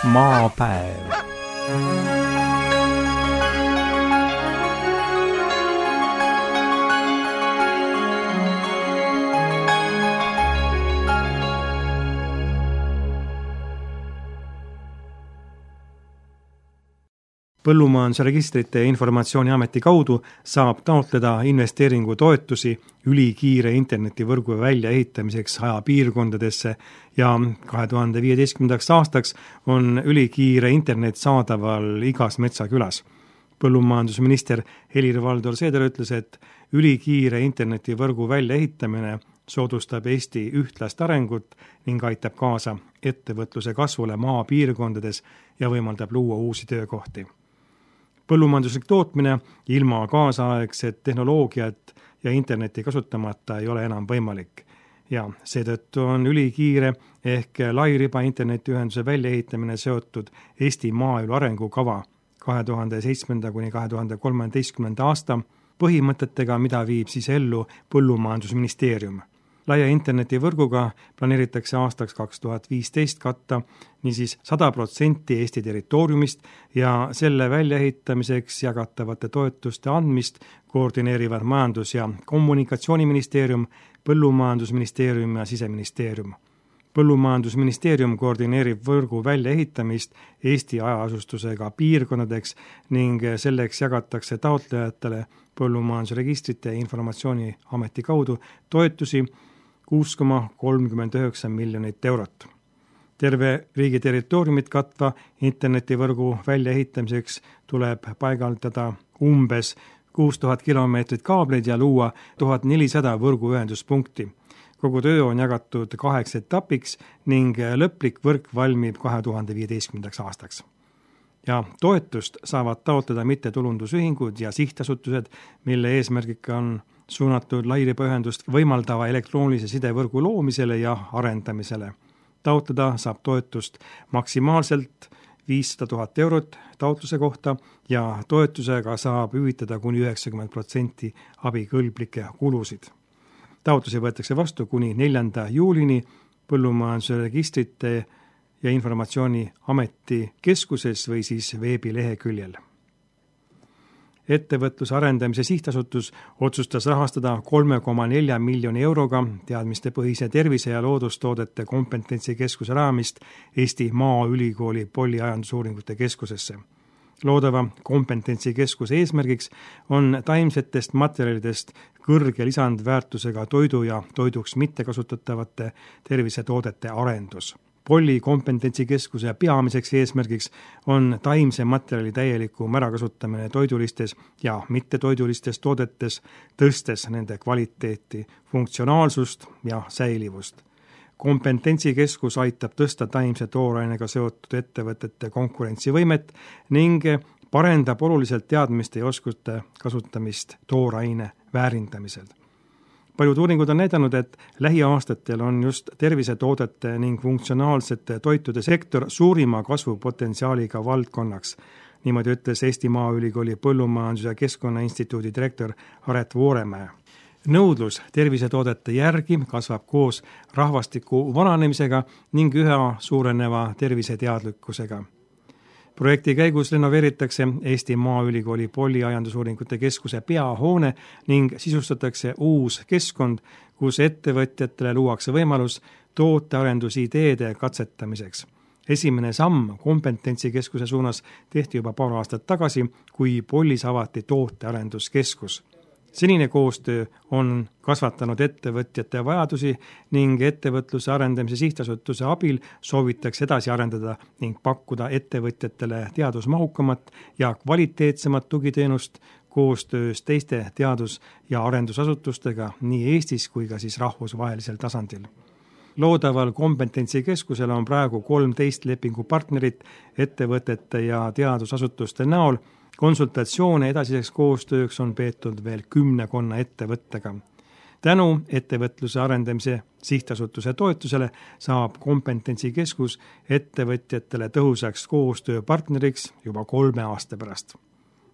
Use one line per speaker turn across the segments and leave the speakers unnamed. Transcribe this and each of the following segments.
maapäev. Põllumajandusregistrite ja informatsiooniameti kaudu saab taotleda investeeringutoetusi ülikiire internetivõrgu väljaehitamiseks hajapiirkondadesse ja 2015. aastaks on ülikiire internet saadaval igas metsakülas. Põllumajandusminister Helir-Valdor Seeder ütles, et ülikiire internetivõrgu väljaehitamine soodustab Eesti ühtlast arengut ning aitab kaasa ettevõtluse kasvule maapiirkondades ja võimaldab luua uusi töökohti. Põllumajanduslik tootmine ilma kaasaegset tehnoloogiat ja interneti kasutamata ei ole enam võimalik. Ja seetõttu on ülikiire ehk lairiba internetiühenduse väljaehitamine seotud Eesti maaelu arengukava 2007–2013 aasta põhimõtetega, mida viib siis ellu Põllumajandusministeerium. Laia internetivõrguga planeeritakse aastaks 2015 katta niisiis 100% Eesti territooriumist ja selle väljaehitamiseks jagatavate toetuste andmist koordineerivad Majandus- ja Kommunikatsiooniministeerium, Põllumajandusministeerium ja Siseministeerium. Põllumajandusministeerium koordineerib võrgu väljaehitamist Eesti hajaasustusega piirkonnadeks ning selleks jagatakse taotlejatele Põllumajandusregistrite ja informatsiooniameti kaudu toetusi 6,39 miljonit eurot. Terve riigi territooriumit katva internetivõrgu väljaehitamiseks tuleb paigaldada umbes 6000 kilomeetrit kaableid ja luua 1400 võrguühenduspunkti. Kogu töö on jagatud 8 etapiks ning lõplik võrk valmib 2015. aastaks. Ja toetust saavad taotleda mittetulundusühingud ja sihtasutused, mille eesmärgiga on suunatud lairibaühendust võimaldava elektroonilise sidevõrgu loomisele ja arendamisele. Taotleda saab toetust maksimaalselt 500 000 eurot taotluse kohta ja toetusega saab hüvitada kuni 90% abikõlblikke kulusid. Taotlusi võetakse vastu kuni 4. juulini Põllumajandusregistrite ja informatsiooniameti keskuses või siis veebileheküljel. Ettevõtluse arendamise sihtasutus otsustas rahastada 3,4 miljoni euroga teadmistepõhise tervise- ja loodustoodete kompetentsikeskuse raamist Eesti Maaülikooli polüajandusuuringute keskusesse. Loodava kompetentsikeskuse eesmärgiks on taimsetest materjalidest kõrge lisandväärtusega toidu ja toiduks mittekasutatavate tervisetoodete arendus. Polli kompetentsikeskuse peamiseks eesmärgiks on taimse materjali täieliku ärakasutamine toidulistes ja mittetoidulistes toodetes, tõstes nende kvaliteeti, funktsionaalsust ja säilivust. Kompetentsikeskus aitab tõsta taimse toorainega seotud ettevõtete konkurentsivõimet ning parendab oluliselt teadmiste ja oskuste kasutamist tooraine väärindamisel. Paljud uuringud on näidanud, et lähiaastatel on just tervisetoodete ning funktsionaalsete toitude sektor suurima kasvupotentsiaaliga valdkonnaks. Niimoodi ütles Eesti Maaülikooli Põllumajandus- ja Keskkonnainstituudi direktor Aret Vooremäe. Nõudlus tervisetoodete järgi kasvab koos rahvastiku vananemisega ning üha suureneva terviseteadlikkusega. Projekti käigus renoveeritakse Eesti Maaülikooli polüajandusuuringute keskuse peahoone ning sisustatakse uus keskkond, kus ettevõtjatele luuakse võimalus tootearendusideede katsetamiseks. Esimene samm kompetentsikeskuse suunas tehti juba paar aastat tagasi, kui Pollis avati tootearenduskeskus. Senine koostöö on kasvatanud ettevõtjate vajadusi ning ettevõtluse arendamise sihtasutuse abil soovitakse edasi arendada ning pakkuda ettevõtjatele teadusmahukamat ja kvaliteetsemat tugiteenust koostöös teiste teadus- ja arendusasutustega nii Eestis kui ka siis rahvusvahelisel tasandil. Loodaval kompetentsikeskusel on praegu 13 lepingupartnerit ettevõtete ja teadusasutuste näol. Konsultatsioone edasiseks koostööks on peetud veel 10 ettevõttega. Tänu ettevõtluse arendamise sihtasutuse toetusele saab kompetentsikeskus ettevõtjatele tõhusaks koostööpartneriks juba 3 aasta pärast.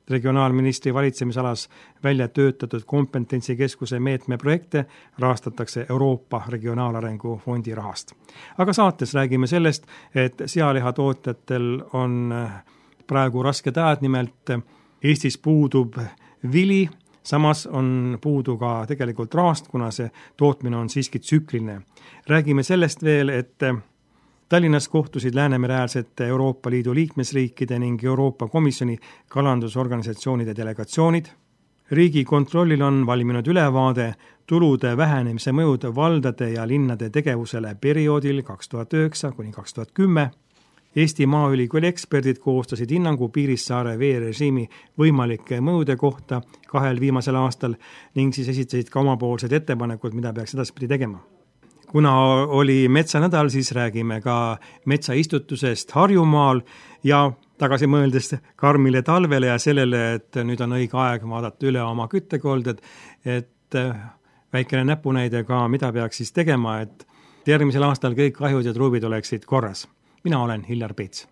Regionaalministri valitsemisalas välja töötatud kompetentsikeskuse meetme projekte rahastatakse Euroopa Regionaalarengu Fondi rahast. Aga saates räägime sellest, et sealihatootjatel on praegu rasked ajad, nimelt Eestis puudub vili, samas on puudu ka tegelikult rahast, kuna see tootmine on siiski tsükliline. Räägime sellest veel, et Tallinnas kohtusid Läänemere-äärsete Euroopa Liidu liikmesriikide ning Euroopa Komisjoni kalandusorganisatsioonide delegatsioonid. Riigikontrollil on valminud ülevaade tulude vähenemise mõjud valdade ja linnade tegevusele perioodil 2009–2010. Eesti Maaülikooli eksperdid koostasid hinnangu Piirissaare veerežiimi võimalike mõjude kohta 2 viimasel aastal ning siis esitasid ka omapoolsed ettepanekud, mida peaks edaspidi tegema. Kuna oli metsanädal, siis räägime ka metsaistutusest Harjumaal ja tagasi mõeldes karmile talvele ja sellele, et nüüd on õige aeg vaadata üle oma küttekolded, et väikene näpunäide ka, mida peaks siis tegema, et järgmisel aastal kõik kahjud ja truubid oleksid korras. Mina olen Hillar Peets.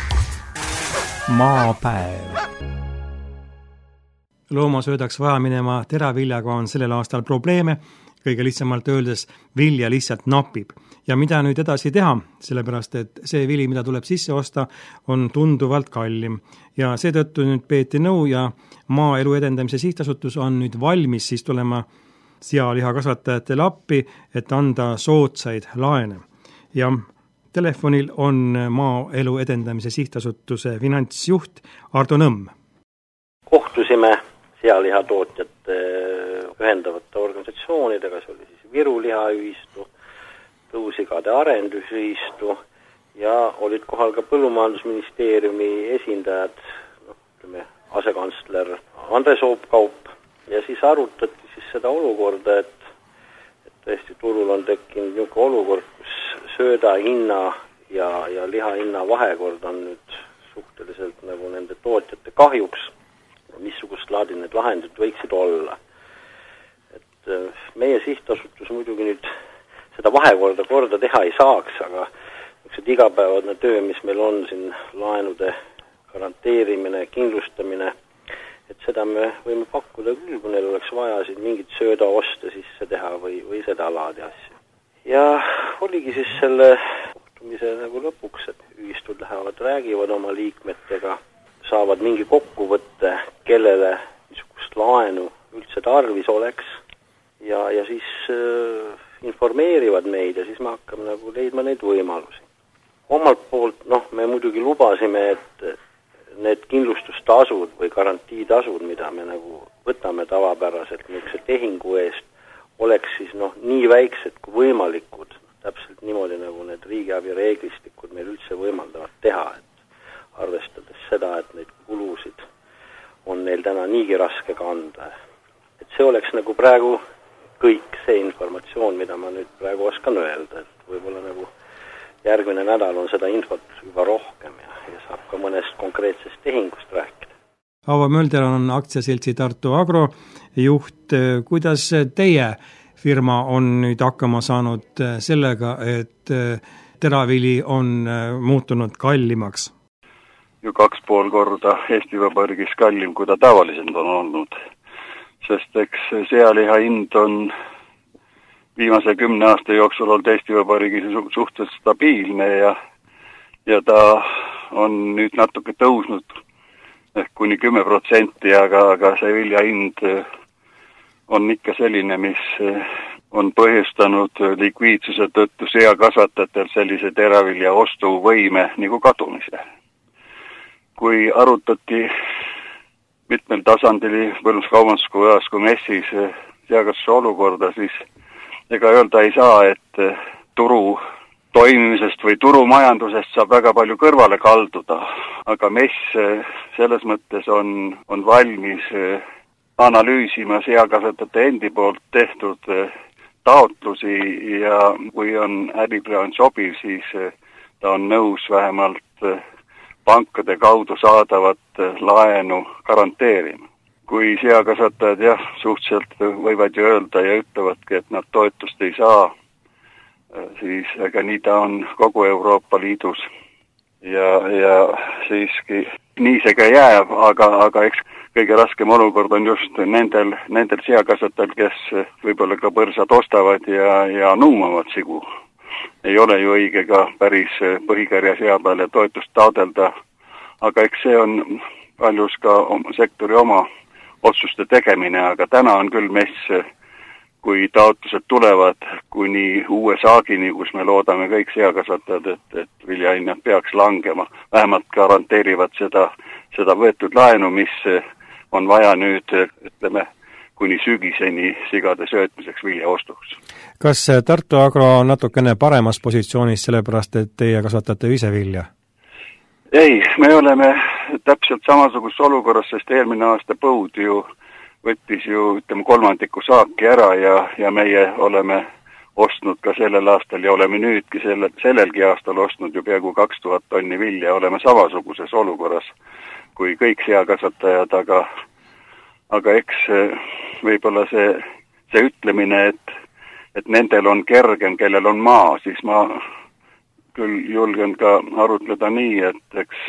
Maapäev. Loomasöödaks vaja minema teraviljaga on sellel aastal probleeme, kõige lihtsamalt öeldes vilja lihtsalt napib. Ja mida nüüd edasi teha, sellepärast et see vili, mida tuleb sisse osta, on tunduvalt kallim. Ja seetõttu nüüd peeti nõu ja Maaelu Edendamise Sihtasutus on nüüd valmis siis tulema sealihakasvatajatele appi, et anda soodsaid laene. Ja telefonil on Maaelu Edendamise Sihtasutuse finantsjuht Ardo Nõmm.
Kohtusime sealihatootjate ühendavate organisatsioonidega, see oli siis Viru lihaühistu, Tõusigade arendusühistu ja olid kohal ka Põllumajandusministeeriumi esindajad, asekantsler Andres Oopkaup ja siis arutati siis seda olukorda, et tõesti turul on tekkinud niisugune olukord, kus sööda hinna ja liha hinna vahekord on nüüd suhteliselt nagu nende tootjate kahjuks, missugust laadi need lahendid võiksid olla. Et meie sihtasutus muidugi nüüd seda vahekorda korda teha ei saaks, aga igapäevane töö, mis meil on siin laenude garanteerimine, kindlustamine, et seda me võime pakkuda küll, kui neil oleks vaja siin mingit sööda osta sisse teha või seda laadi asju. Ja oligi siis selle kohtumise nagu lõpuks, et ühistud lähevad, räägivad oma liikmetega, saavad mingi kokkuvõtte, kellele niisugust laenu üldse tarvis oleks ja siis informeerivad meid ja siis me hakkame nagu leidma neid võimalusi. Omalt poolt, me muidugi lubasime, et need kindlustustasud või garantiitasud, mida me nagu võtame tavapäraselt niisuguse tehingu eest, oleks siis nii väiksed kui võimalikud, täpselt niimoodi nagu need riigiabi reeglistikud meil üldse võimaldavad teha, et arvestades seda, et neid kulusid on neil täna niigi raske kanda. Et see oleks nagu praegu kõik see informatsioon, mida ma nüüd praegu oskan öelda, et võib-olla nagu järgmine nädal on seda infot juba rohkem ja saab ka mõnest konkreetsest tehingust rääkida.
Avo Mölder on aktsiaseltsi Tartu Agro juht. Kuidas teie firma on nüüd hakkama saanud sellega, et teravili on muutunud kallimaks?
Ju 2,5 korda Eesti Vabariigis kallim, kui ta tavaliselt on olnud. Sest eks sealiha hind on viimase 10 aasta jooksul olnud Eesti Vabariigis suhteliselt stabiilne ja ta on nüüd natuke tõusnud ehk kuni 10%, aga see vilja hind on ikka selline, mis on põhjustanud likviidsuse tõttu seakasvatajatel sellise teravilja ostuvõime nagu kadumise. Kui arutati mitmel tasandil Põllumajandus-Kaubanduskojas kui messis seakasvatuse olukorda, siis ega öelda ei saa, et turu toimimisest või turumajandusest saab väga palju kõrvale kalduda, aga mess selles mõttes on valmis analüüsima seakasvatajate endi poolt tehtud taotlusi ja kui on äbiplaan sobiv, siis ta on nõus vähemalt pankade kaudu saadavat laenu garanteerima. Kui seakasvatajad suhteliselt võivad ju öelda ja ütlevadki, et nad toetust ei saa, siis ega nii ta on kogu Euroopa Liidus ja siiski nii see ka jääb, aga eks kõige raskem olukord on just nendel seakasvatajal, kes võib-olla ka põrsad ostavad ja nuumavad sigu. Ei ole ju õige ka päris põhikarja sea peale toetust taodelda, aga eks see on paljus ka sektori oma otsuste tegemine, aga täna on küll mess, kui taotlused tulevad kuni uue saagini, kus me loodame kõik seakasvatajad, et viljahinnad peaks langema. Vähemalt garanteerivad seda võetud laenu, mis on vaja nüüd, ütleme, kuni sügiseni sigade söötmiseks viljaostuks.
Kas Tartu Agro on natukene paremas positsioonis, sellepärast et teie kasvatate ise vilja?
Ei, me oleme täpselt samasuguses olukorras, sest eelmine aasta põud ju võttis ju, ütleme, 3/3 saaki ära ja meie oleme ostnud ka sellel aastal ja oleme nüüdki sellelgi aastal ostnud ju peaaegu 2000 tonni vilja, oleme samasuguses olukorras kui kõik seakasvatajad, aga eks võib-olla see ütlemine, et nendel on kergem, kellel on maa, siis ma küll julgen ka arutleda nii, et eks.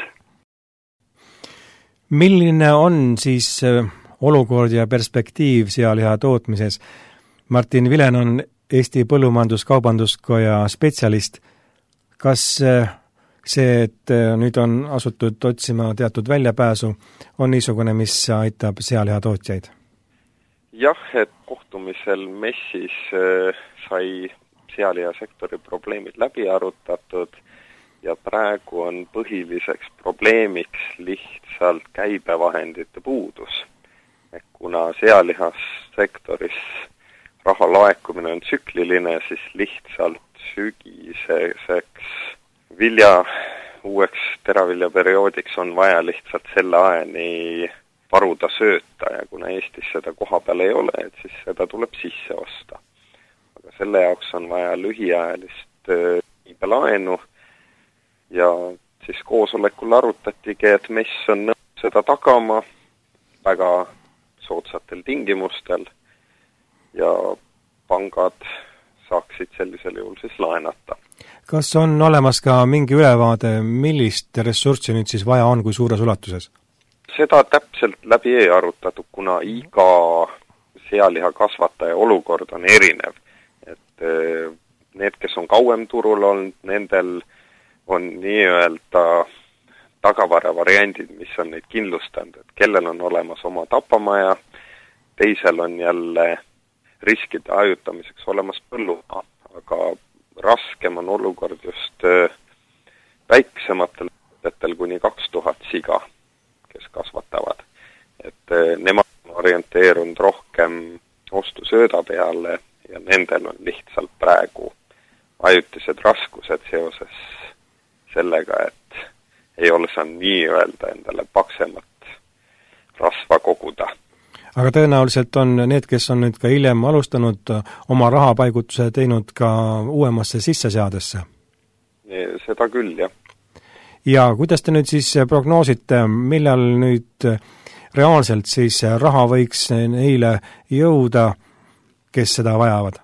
Milline on siis olukord ja perspektiiv sealiha tootmises? Martin Vilen on Eesti Põllumajandus-Kaubanduskoja spetsialist. Kas see, et nüüd on asutud otsima teatud väljapääsu, on niisugune, mis aitab sealiha tootjaid?
Jah, et kohtumisel messis sai sealihasektori probleemid läbi arutatud ja praegu on põhiliseks probleemiks lihtsalt käibevahendite puudus. Kuna sealihassektoris raha laekumine on tsükliline, siis lihtsalt sügiseseks vilja uueks teraviljaperioodiks on vaja lihtsalt selle ajani varuda sööta ja kuna Eestis seda koha peal ei ole, et siis seda tuleb sisse osta. Aga selle jaoks on vaja lühiajalist laenu ja siis koosolekul arutatigi, et MES on nõus seda tagama väga soodsatel tingimustel ja pangad saaksid sellisel juhul siis laenata.
Kas on olemas ka mingi ülevaade, millist ressurssi nüüd siis vaja on, kui suures ulatuses?
Seda täpselt läbi ei arutatud, kuna iga sealiha kasvataja olukord on erinev. Et need, kes on kauem turul olnud, nendel on nii-öelda tagavara variandid, mis on neid kindlustanud, et kellel on olemas oma tapamaja, teisel on jälle riskide ajutamiseks olemas põllumaa, aga raskem on olukord just väiksematel võtetel kuni 2000 siga, kes kasvatavad. Et nemad on orienteerunud rohkem ostusööda peale ja nendel on lihtsalt praegu ajutised raskused seoses sellega, et ei ole saanud nii-öelda endale paksemat rasva koguda.
Aga tõenäoliselt on need, kes on nüüd ka hiljem alustanud oma rahapaigutuse teinud ka uuemasse sisseseadesse?
Seda küll, jah.
Ja kuidas te nüüd siis prognoosite, millal nüüd reaalselt siis raha võiks neile jõuda, kes seda vajavad?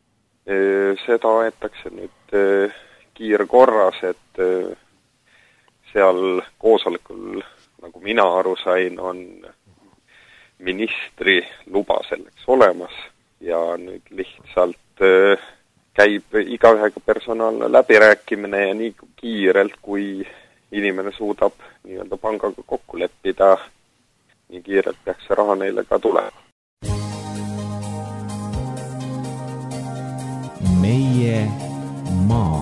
Seda aetakse nüüd kiirkorras, et seal koosolekul, nagu mina aru sain, on ministri luba selleks olemas ja nüüd lihtsalt käib igaühega personaalne läbirääkimine ja nii kiirelt, kui inimene suudab nii-öelda pangaga kokku leppida, nii kiirelt peaks see raha neile ka tulema.
Meie maa.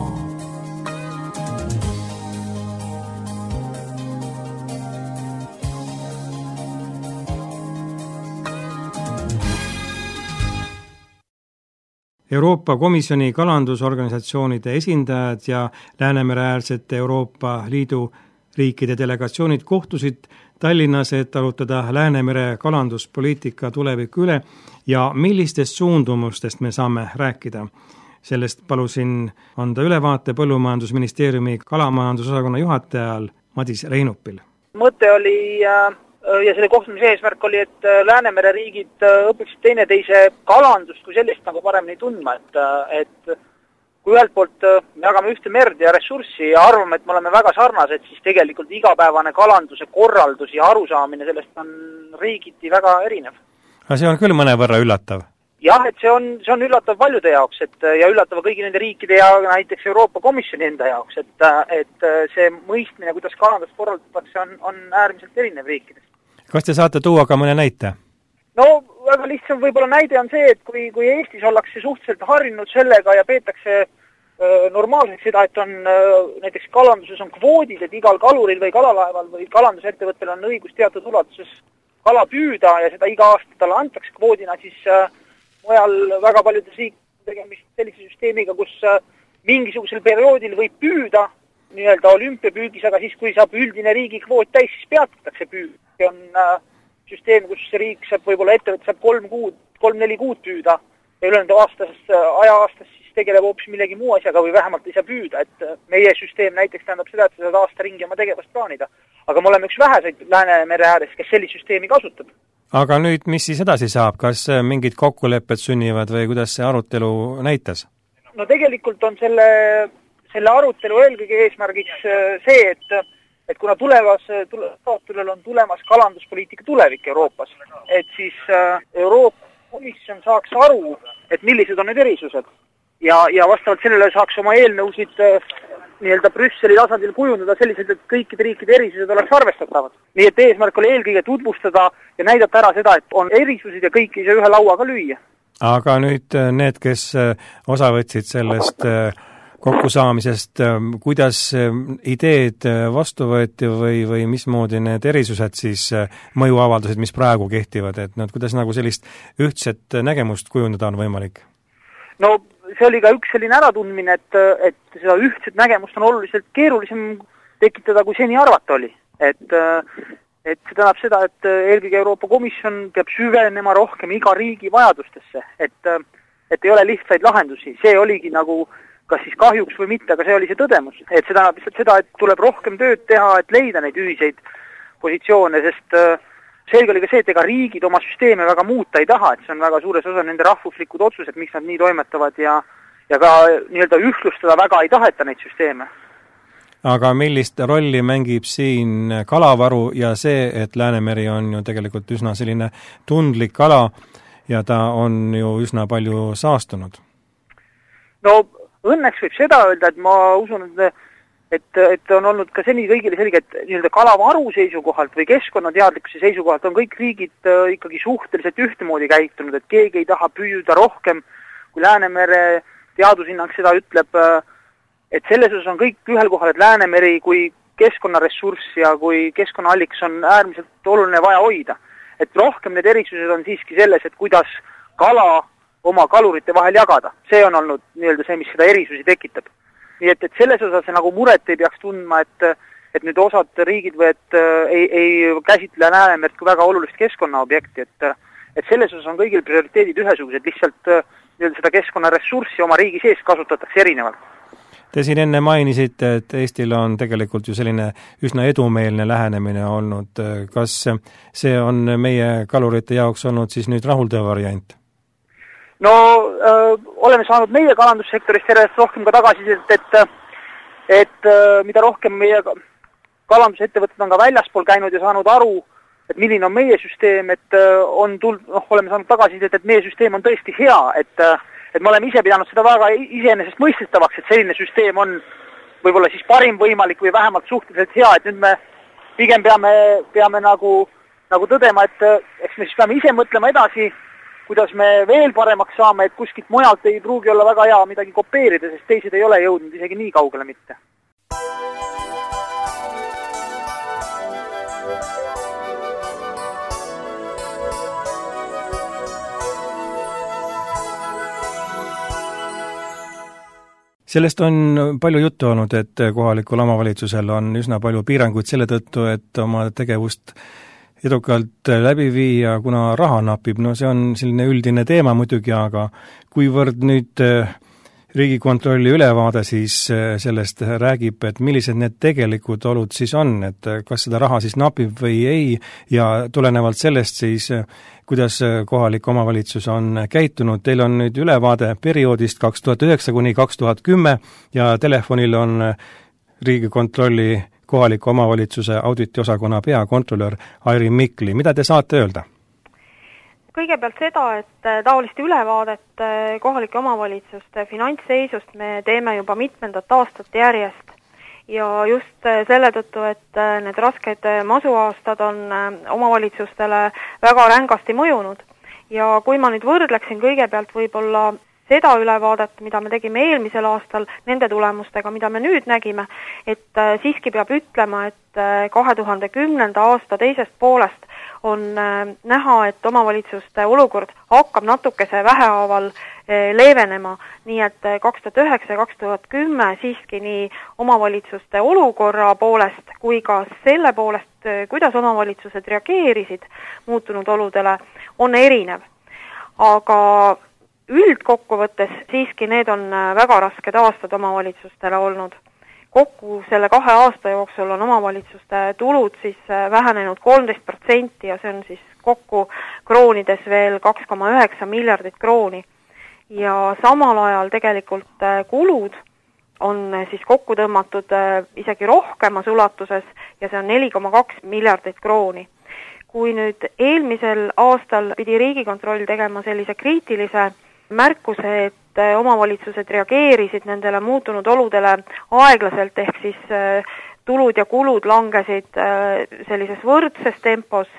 Euroopa Komisjoni kalandusorganisatsioonide esindajad ja Läänemere-äärsete Euroopa Liidu riikide delegatsioonid kohtusid Tallinnas, et arutada Läänemere kalanduspoliitika tuleviku üle ja millistest suundumustest me saame rääkida. Sellest palusin anda ülevaate Põllumajandusministeeriumi kalamajandusosakonna juhatajal Madis Reinupil.
Mõte oli ja selle kohtumise eesmärk oli, et Läänemere riigid õpiksid teineteise kalandust kui sellist nagu paremini tundma, et kui ühelt poolt jagame ühte merd ja ressurssi ja arvame, et me oleme väga sarnased, siis tegelikult igapäevane kalanduse korraldus ja arusaamine sellest on riigiti väga erinev.
Aga see on küll mõnevõrra üllatav.
Jah, et see on üllatav paljude jaoks, ja üllatav kõigi nende riikide ja näiteks Euroopa Komisjoni enda jaoks, et see mõistmine, kuidas kalandust korraldatakse, on äärmiselt erinev riikides.
Kas te saate tuua ka mõne näite?
No väga lihtsam võib-olla näide on see, et kui Eestis ollakse suhteliselt harjunud sellega ja peetakse normaalseks seda, et on näiteks kalanduses on kvoodid, et igal kaluril või kalalaeval või kalandusettevõttel on õigus teatud ulatuses kala püüda ja seda iga aasta talle antakse kvoodina, siis mujal väga paljudes riikides tegemist sellise süsteemiga, kus mingisugusel perioodil võib püüda nii-öelda olümpiapüügis, aga siis, kui saab üldine riigi kvoot täis, siis peatatakse püü. See on süsteem, kus riik saab võib-olla ettevõte saab 3-4 kuud püüda ja ülejäänud aja-aastas siis tegeleb hoopis millegi muu asjaga või vähemalt ei saa püüda, et meie süsteem näiteks tähendab seda, et sa saad aasta ringi oma tegevust plaanida. Aga me oleme üks väheseid Läänemere ääres, kes sellist süsteemi kasutab.
Aga nüüd, mis siis edasi saab? Kas mingid kokkulepped sünnivad või kuidas see arutelu näitas?
No tegelikult on selle arutelu eelkõige eesmärgiks see, et kuna tulevasel on tulemas kalanduspoliitika tulevik Euroopas, et siis Euroopa Komisjon saaks aru, et millised on need erisused ja vastavalt sellele saaks oma eelnõusid nii-öelda Brüsseli tasandil kujundada selliselt, et kõikide riikide erisused oleks arvestatavad. Nii et eesmärk oli eelkõige tutvustada ja näidata ära seda, et on erisused ja kõiki ei saa ühe lauaga lüüa.
Aga nüüd need, kes osa võtsid sellest kokkusaamisest, kuidas ideed vastu võeti või mismoodi need erisused siis mõjuavaldused, mis praegu kehtivad, et kuidas nagu sellist ühtset nägemust kujundada on võimalik?
No see oli ka üks selline äratundmine, et seda ühtset nägemust on oluliselt keerulisem tekitada, kui seni arvata oli. Et see tähendab seda, et eelkõige Euroopa Komisjon peab süvenema rohkem iga riigi vajadustesse, et ei ole lihtsaid lahendusi. See oligi nagu kas siis kahjuks või mitte, aga see oli see tõdemus. Et see tähendab lihtsalt seda, et tuleb rohkem tööd teha, et leida neid ühiseid positsioone, sest selge oli ka see, et ega riigid oma süsteeme väga muuta ei taha, et see on väga suures osa nende rahvuslikud otsused, miks nad nii toimetavad ja ka nii-öelda ühtlustada väga ei taheta neid süsteeme.
Aga millist rolli mängib siin kalavaru ja see, et Läänemeri on ju tegelikult üsna selline tundlik kala ja ta on ju üsna palju saastunud? No
õnneks võib seda öelda, et ma usun, et on olnud ka seni kõigile selge, et nii-öelda kalavaru seisukohalt või keskkonnateadlikkuse seisukohalt on kõik riigid ikkagi suhteliselt ühtemoodi käitunud, et keegi ei taha püüda rohkem, kui Läänemere teadushinnang seda ütleb, et selles osas on kõik ühel kohal, et Läänemeri kui keskkonnaressurss ja kui keskkonnaalliks on äärmiselt oluline vaja hoida. Et rohkem need erisused on siiski selles, et kuidas kala oma kalurite vahel jagada. See on olnud nii-öelda see, mis seda erisusi tekitab. Nii et selles osas see nagu muret ei peaks tundma, et nüüd osad riigid või et ei käsitle Läänemerd kui väga olulist keskkonnaobjekti, et selles osas on kõigil prioriteedid ühesugused, lihtsalt nii-öelda seda keskkonnaressurssi oma riigi sees kasutatakse erinevalt.
Te siin enne mainisite, et Eestil on tegelikult ju selline üsna edumeelne lähenemine olnud. Kas see on meie kalurite jaoks olnud siis nüüd rahuldav variant?
No oleme saanud meie kalandussektorist järjest rohkem ka tagasisidet, et mida rohkem meie kalandusettevõtted on ka väljaspool käinud ja saanud aru, et milline on meie süsteem, et oleme saanud tagasisidet, et meie süsteem on tõesti hea, et me oleme ise pidanud seda väga iseenesest mõistetavaks, et selline süsteem on võib-olla siis parim võimalik või vähemalt suhteliselt hea, et nüüd me pigem peame nagu tõdema, et eks me siis peame ise mõtlema edasi, kuidas me veel paremaks saame, et kuskilt mujalt ei pruugi olla väga hea midagi kopeerida, sest teised ei ole jõudnud isegi nii kaugele mitte.
Sellest on palju juttu olnud, et kohalikul omavalitsusel on üsna palju piiranguid selle tõttu, et oma tegevust edukalt läbi viia, kuna raha napib. No see on selline üldine teema muidugi, aga kuivõrd nüüd Riigikontrolli ülevaade siis sellest räägib, et millised need tegelikud olud siis on, et kas seda raha siis napib või ei ja tulenevalt sellest siis, kuidas kohalik omavalitsus on käitunud. Teil on nüüd ülevaade perioodist 2009 kuni 2010 ja telefonil on Riigikontrolli kohaliku omavalitsuse auditiosakonna peakontrolör Airi Mikli. Mida te saate öelda?
Kõigepealt seda, et taolist ülevaadet kohalike omavalitsuste finantsseisust me teeme juba mitmendat aastat järjest ja just selle tõttu, et need rasked masuaastad on omavalitsustele väga rängasti mõjunud. Ja kui ma nüüd võrdleksin kõigepealt võib-olla seda ülevaadet, mida me tegime eelmisel aastal, nende tulemustega, mida me nüüd nägime, et siiski peab ütlema, et 2010. aasta teisest poolest on näha, et omavalitsuste olukord hakkab natukese vähehaaval leevenema, nii et 2009 ja 2010 siiski nii omavalitsuste olukorra poolest kui ka selle poolest, kuidas omavalitsused reageerisid muutunud oludele, on erinev. Aga üldkokkuvõttes siiski need on väga rasked aastad omavalitsustele olnud. Kokku selle 2 aasta jooksul on omavalitsuste tulud siis vähenenud 13% ja see on siis kokku kroonides veel 2,9 miljardit krooni. Ja samal ajal tegelikult kulud on siis kokku tõmmatud isegi rohkemas ulatuses ja see on 4,2 miljardit krooni. Kui nüüd eelmisel aastal pidi Riigikontroll tegema sellise kriitilise märkuse, et omavalitsused reageerisid nendele muutunud oludele aeglaselt, ehk siis tulud ja kulud langesid sellises võrdses tempos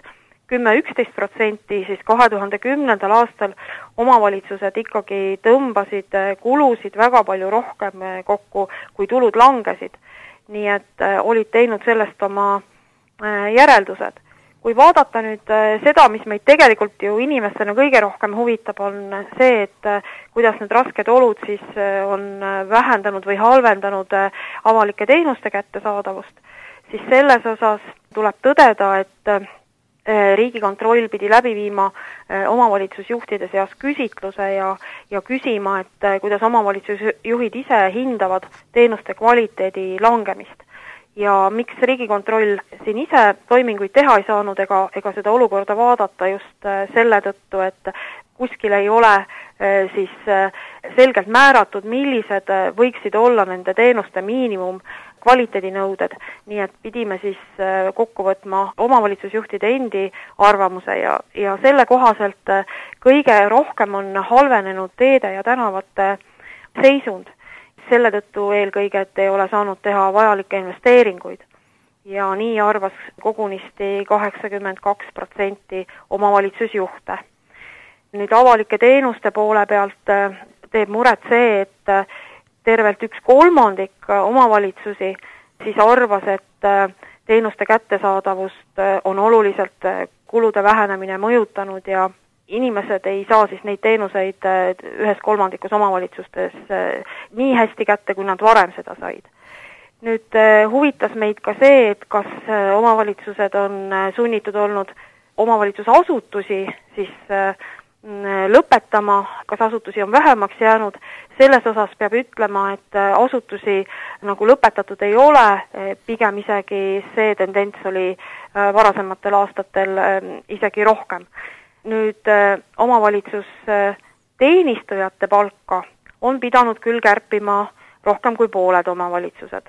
10-11%, siis 2010. aastal omavalitsused ikkagi tõmbasid kulusid väga palju rohkem kokku, kui tulud langesid. Nii et olid teinud sellest oma järeldused. Kui vaadata nüüd seda, mis meid tegelikult ju inimestena kõige rohkem huvitab, on see, et kuidas need rasked olud siis on vähendanud või halvendanud avalike teenuste kättesaadavust, siis selles osas tuleb tõdeda, et Riigikontroll pidi läbi viima omavalitsusjuhtide seas küsitluse ja küsima, et kuidas omavalitsusjuhid ise hindavad teenuste kvaliteedi langemist. Ja miks Riigikontroll siin ise toiminguid teha ei saanud ega seda olukorda vaadata just selle tõttu, et kuskil ei ole siis selgelt määratud, millised võiksid olla nende teenuste miinimum kvaliteedinõuded, nii et pidime siis kokku võtma omavalitsusjuhtide endi arvamuse ja selle kohaselt kõige rohkem on halvenenud teede ja tänavate seisund. Selle tõttu eelkõige, et ei ole saanud teha vajalikke investeeringuid. Ja nii arvas kogunisti 82% omavalitsusjuhte. Nüüd avalike teenuste poole pealt teeb muret see, et tervelt 1/3 omavalitsusi siis arvas, et teenuste kättesaadavust on oluliselt kulude vähenemine mõjutanud ja inimesed ei saa siis neid teenuseid 1/3 omavalitsustes nii hästi kätte, kui nad varem seda said. Nüüd huvitas meid ka see, et kas omavalitsused on sunnitud olnud omavalitsusasutusi siis lõpetama, kas asutusi on vähemaks jäänud. Selles osas peab ütlema, et asutusi nagu lõpetatud ei ole, pigem isegi see tendents oli varasematel aastatel isegi rohkem. Nüüd omavalitsus teenistujate palka on pidanud küll kärpima rohkem kui pooled omavalitsused,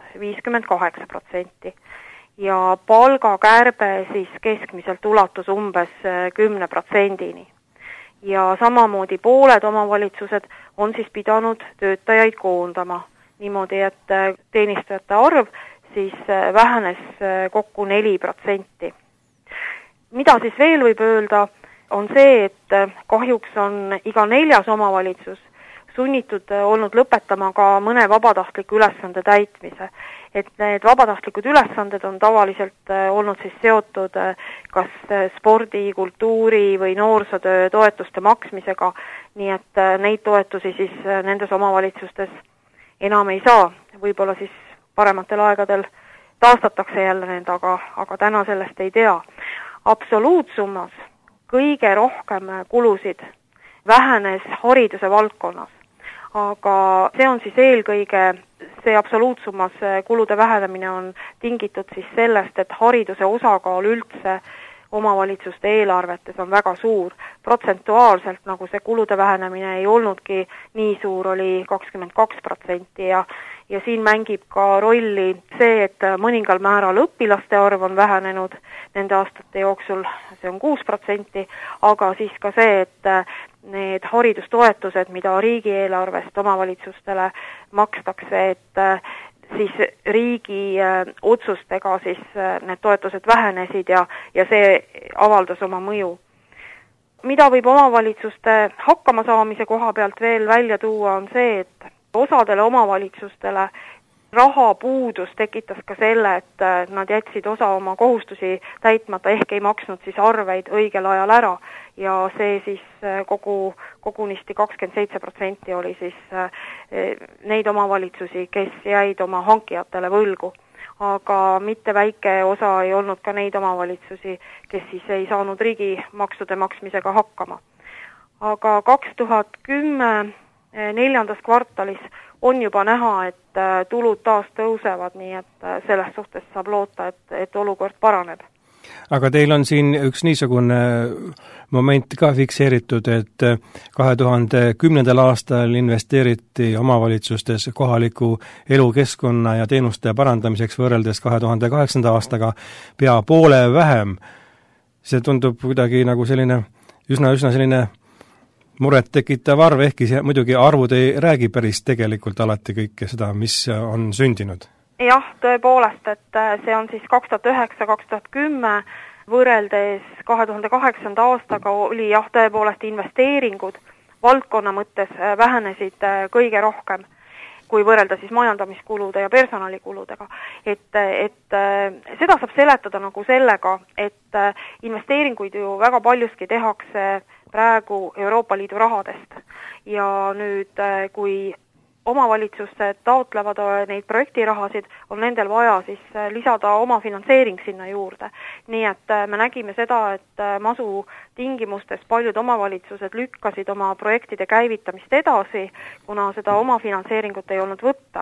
58%. Ja palgakärbe siis keskmiselt ulatus umbes 10%-ni. Ja samamoodi pooled omavalitsused on siis pidanud töötajaid koondama. Niimoodi, et teenistujate arv siis vähenes kokku 4%. Mida siis veel võib öelda, on see, et kahjuks on iga 4. omavalitsus sunnitud olnud lõpetama ka mõne vabatahtliku ülesande täitmise. Et need vabatahtlikud ülesanded on tavaliselt olnud siis seotud kas spordi, kultuuri või noorsootöö toetuste maksmisega, nii et neid toetusi siis nendes omavalitsustes enam ei saa. Võib-olla siis parematel aegadel taastatakse jälle need, aga täna sellest ei tea. Absoluutsummas kõige rohkem kulusid vähenes hariduse valdkonnas. aga see on siis eelkõige, see absoluutsummas kulude vähenemine on tingitud siis sellest, et hariduse osakaal üldse omavalitsuste eelarvetes on väga suur. Protsentuaalselt nagu see kulude vähenemine ei olnudki nii suur, oli 22% ja siin mängib ka rolli see, et mõningal määral õpilaste arv on vähenenud nende aastate jooksul, see on 6%, aga siis ka see, et need haridustoetused, mida riigieelarvest omavalitsustele makstakse, et siis riigi otsustega siis need toetused vähenesid ja see avaldas oma mõju. Mida võib omavalitsuste hakkama saamise koha pealt veel välja tuua, on see, et osadele omavalitsustele rahapuudus tekitas ka selle, et nad jätsid osa oma kohustusi täitmata, ehk ei maksnud siis arveid õigel ajal ära ja see siis kogunisti 27% oli siis neid omavalitsusi, kes jäid oma hankijatele võlgu. Aga mitte väike osa ei olnud ka neid omavalitsusi, kes siis ei saanud riigi maksude maksmisega hakkama. Aga 2010 4. kvartalis on juba näha, et tulud taas tõusevad, nii et selles suhtes saab loota, et olukord paraneb.
Aga teil on siin üks niisugune moment ka fikseeritud, et 2010. aastal investeeriti omavalitsustes kohaliku elukeskkonna ja teenuste parandamiseks võrreldes 2008. aastaga pea poole vähem. See tundub kuidagi nagu selline üsna selline muret tekitav arv, ehkki muidugi arvud ei räägi päris tegelikult alati kõike seda, mis on sündinud.
Jah, tõepoolest, et see on siis 2009-2010 võrreldes 2008. aastaga oli tõepoolest investeeringud valdkonna mõttes vähenesid kõige rohkem, kui võrrelda siis majandamiskulude ja personalikuludega. Et seda saab seletada nagu sellega, et investeeringuid ju väga paljuski tehakse praegu Euroopa Liidu rahadest ja nüüd, kui omavalitsused taotlevad neid projektirahasid, on nendel vaja siis lisada oma finantseering sinna juurde. Nii et me nägime seda, et masu tingimustes paljud omavalitsused lükkasid oma projektide käivitamist edasi, kuna seda oma finantseeringut ei olnud võtta.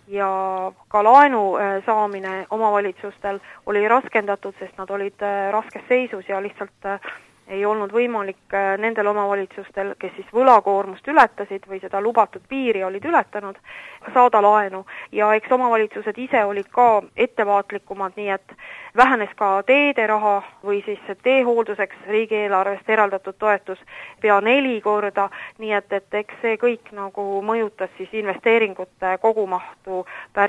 Ja ka laenu saamine omavalitsustel oli raskendatud, sest nad olid raskes seisus ja lihtsalt ei olnud võimalik nendel omavalitsustel, kes siis võlakoormust ületasid või seda lubatud piiri olid ületanud, saada laenu. Ja eks omavalitsused ise olid ka ettevaatlikumad, nii et vähenes ka teede raha või siis teehoolduseks riigieelarvest eraldatud toetus pea 4 korda, nii et eks see kõik nagu mõjutas siis investeeringute kogumahtu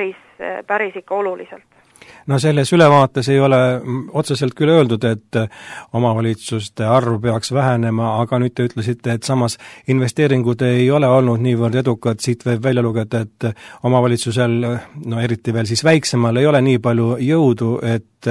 päris ikka oluliselt.
No selles ülevaates ei ole otseselt küll öeldud, et omavalitsuste arv peaks vähenema, aga nüüd te ütlesite, et samas investeeringud ei ole olnud niivõrd edukad, siit võib välja lugeda, et omavalitsusel, no eriti veel siis väiksemal, ei ole nii palju jõudu, et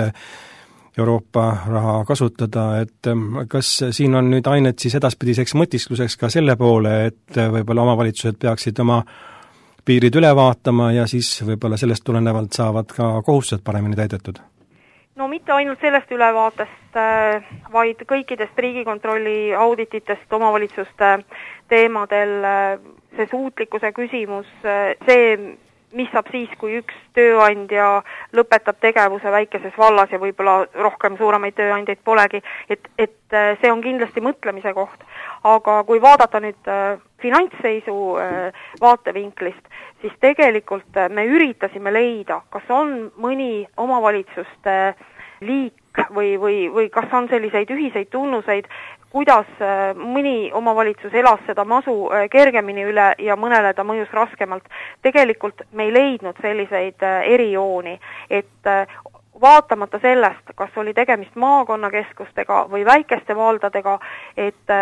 Euroopa raha kasutada, et kas siin on nüüd ainet siis edaspidiseks mõtiskluseks ka selle poole, et võib-olla omavalitsused peaksid oma piirid üle vaatama ja siis võib-olla sellest tulenevalt saavad ka kohustused paremini täidetud?
No mitte ainult sellest ülevaatest, vaid kõikidest Riigikontrolli audititest omavalitsuste teemadel, see suutlikkuse küsimus, see, mis saab siis, kui üks tööandja lõpetab tegevuse väikeses vallas ja võib-olla rohkem suuremaid tööandjaid polegi, et see on kindlasti mõtlemise koht. Aga kui vaadata nüüd finantsseisu vaatevinklist, siis tegelikult me üritasime leida, kas on mõni omavalitsuste liik või kas on selliseid ühiseid tunnuseid, kuidas mõni omavalitsus elas seda masu kergemini üle ja mõnele ta mõjus raskemalt. Tegelikult me ei leidnud selliseid erijooni, et vaatamata sellest, kas oli tegemist maakonnakeskustega või väikeste valdadega, et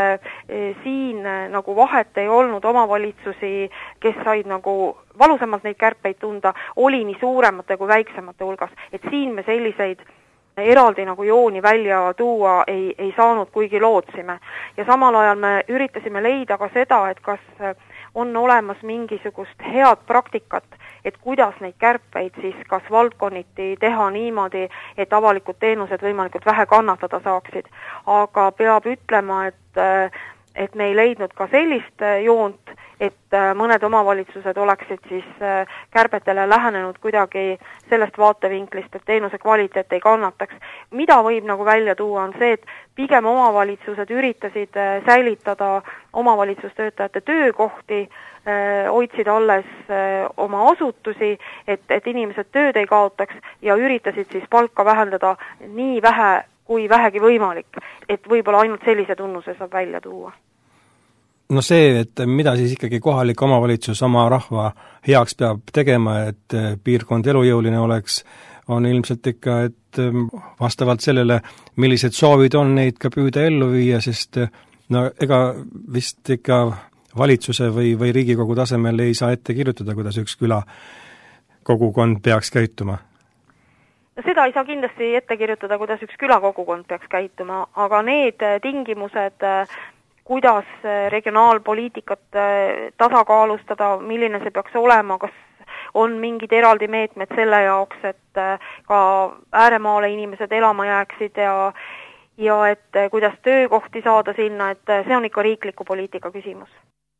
siin nagu vahet ei olnud omavalitsusi, kes said nagu valusamalt neid kärpeid tunda, oli nii suuremate kui väiksemate hulgas. Et siin me selliseid eraldi nagu jooni välja tuua ei saanud, kuigi lootsime. Ja samal ajal me üritasime leida ka seda, et kas on olemas mingisugust head praktikat, et kuidas neid kärpeid siis kas valdkonniti teha niimoodi, et avalikud teenused võimalikult vähe kannatada saaksid. Aga peab ütlema, et me ei leidnud ka sellist joont et mõned omavalitsused oleksid siis kärbetele lähenenud kuidagi sellest vaatevinklist, et teenuse kvaliteet ei kannataks. Mida võib nagu välja tuua on see, et pigem omavalitsused üritasid säilitada omavalitsustöötajate töökohti, hoidsid alles oma asutusi, et inimesed tööd ei kaotaks ja üritasid siis palka vähendada nii vähe kui vähegi võimalik, et võib-olla ainult sellise tunnuse saab välja tuua.
No see, et mida siis ikkagi kohalik omavalitsus oma rahva heaks peab tegema, et piirkond elujõuline oleks, on ilmselt ikka, et vastavalt sellele, millised soovid on, neid ka püüda ellu viia, sest no ega vist ikka valitsuse või Riigikogu tasemel ei saa ette kirjutada, kuidas üks küla kogukond peaks käituma.
Seda ei saa kindlasti ette kirjutada, kuidas üks külakogukond peaks käituma, aga need tingimused, kuidas regionaalpoliitikat tasakaalustada, milline see peaks olema, kas on mingid eraldi meetmed selle jaoks, et ka ääremaale inimesed elama jääksid ja et kuidas töökohti saada sinna, et see on ikka riikliku poliitika küsimus.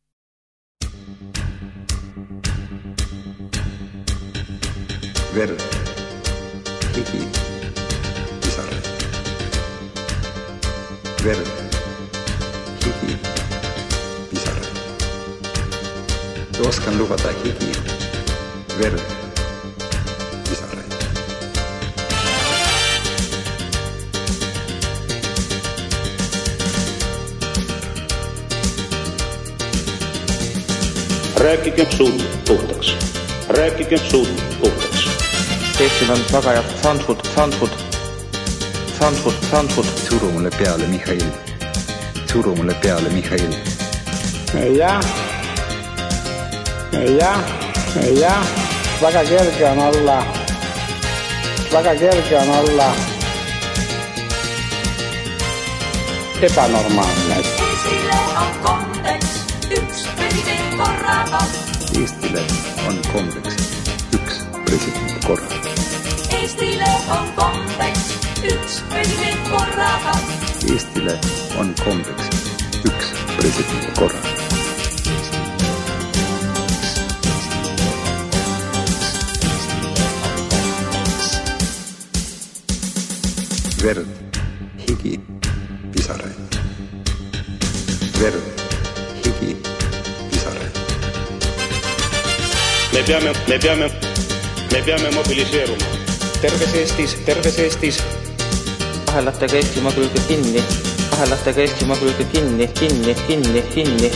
Verd, higi, pisaraid. Verd, higi, pisaraid. Oskan lubada higi, verd, pisaraid.
Rääkigem suud puhtaks. Rääkigem suud puhtaks.
Eestil on väga head Sandford.
Suru mulle peale, Mihhail. Suru mulle peale, Mihhail.
Jah. Väga kerge on olla ebanormaalne.
Eestile on kombeks üks president korraga.
Eestile on kombeks üks president korraga.
Eestile on kombeks üks president korraga.
Eestile on kombeks üks president korraga. Verd, higi, pisaraid. Verd, higi, pisaraid.
Me peame mobiliseeruma. Terves Eestis.
Ahelatega Eestimaa külge kinni.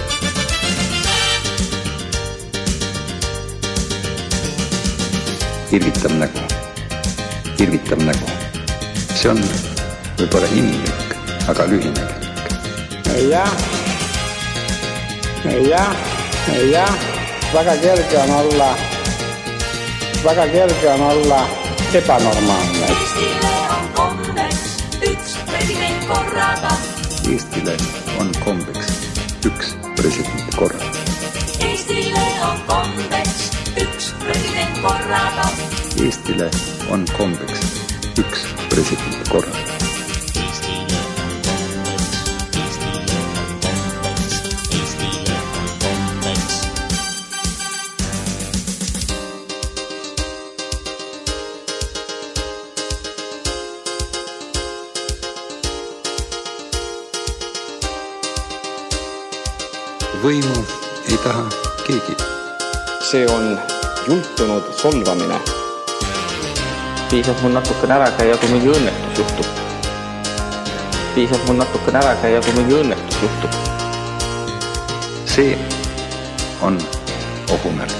Irvitab nägu. See on võib-olla inimlik, aga lühinägelik.
Jah. Väga kerge on olla ebanormaalne.
Eestile on kombeks üks president korraga.
Eestile on kombeks üks president korraga.
Eestile on kombeks üks president korraga.
Eestile on kombeks üks president korraga. Võimu ei taha keegi.
See on jultunud solvamine. Piisab mul natukene ära käia, kui mingi õnnetus juhtub. See on ohumärk.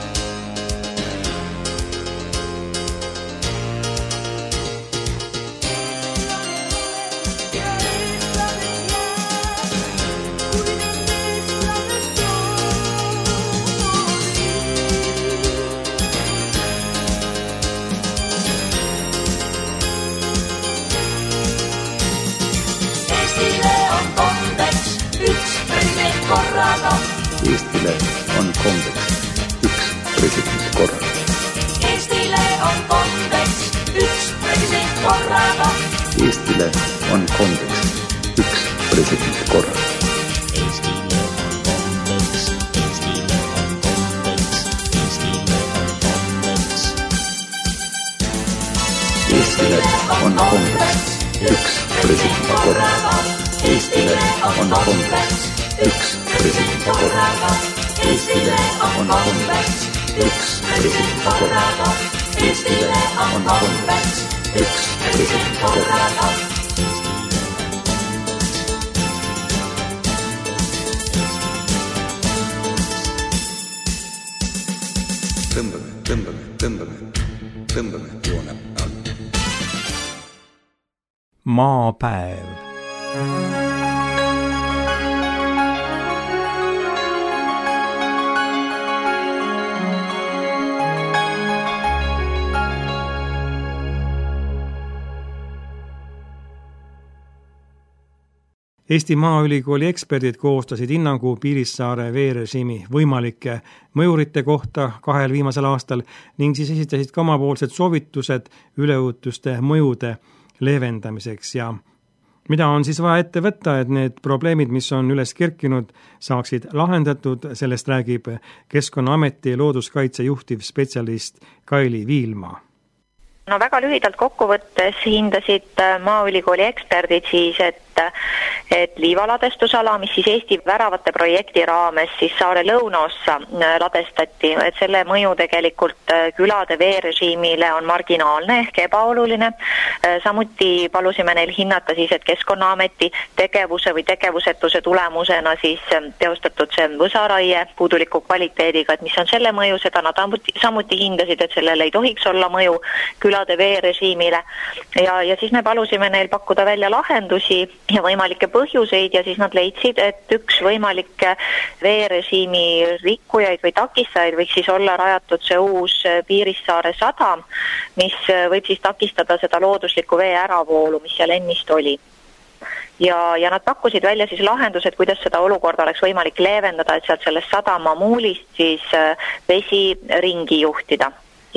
Eestile on kombeks üks president korraga.
Eestile on kombeks üks president korraga.
Eestile on kombeks üks president korraga.
Eestile on kombeks
üks presidendi korraga. Eestile on kombeks üks presidendi korraga. Eestile on kombeks üks presidendi korraga. Eestile on kombeks üks presidendi korraga. Tõmbame joone alt.
Maapäev. Eesti Maaülikooli eksperdid koostasid hinnangu Piirissaare veerežiimi võimalike mõjurite kohta 2 viimasel aastal ning siis esitasid ka omapoolsed soovitused üleujutuste mõjude leevendamiseks ja mida on siis vaja ette võtta, et need probleemid, mis on üles kerkinud, saaksid lahendatud, sellest räägib Keskkonnaameti looduskaitse juhtiv spetsialist Kaili Viilma.
No väga lühidalt kokkuvõttes hindasid Maaülikooli eksperdid siis, et liivaladestusala, mis siis Eesti väravate projekti raames siis saare lõunaossa ladestati, et selle mõju tegelikult külade veerežiimile on marginaalne ehk ebaoluline. Samuti palusime neil hinnata siis, et Keskkonnaameti tegevuse või tegevusetuse tulemusena siis teostatud see võsaraie puuduliku kvaliteediga, et mis on selle mõju, seda nad samuti hindasid, et sellel ei tohiks olla mõju külade veerežiimile ja siis me palusime neil pakkuda välja lahendusi ja võimalikke põhjuseid ja siis nad leidsid, et üks võimalikke veerežiimi rikkujaid või takistajaid võiks siis olla rajatud see uus Piirissaare sadam, mis võib siis takistada seda looduslikku vee äravoolu, mis seal ennist oli. Ja nad pakkusid välja siis lahendused, kuidas seda olukorda oleks võimalik leevendada, et sealt sellest sadama muulist siis vesi ringi juhtida.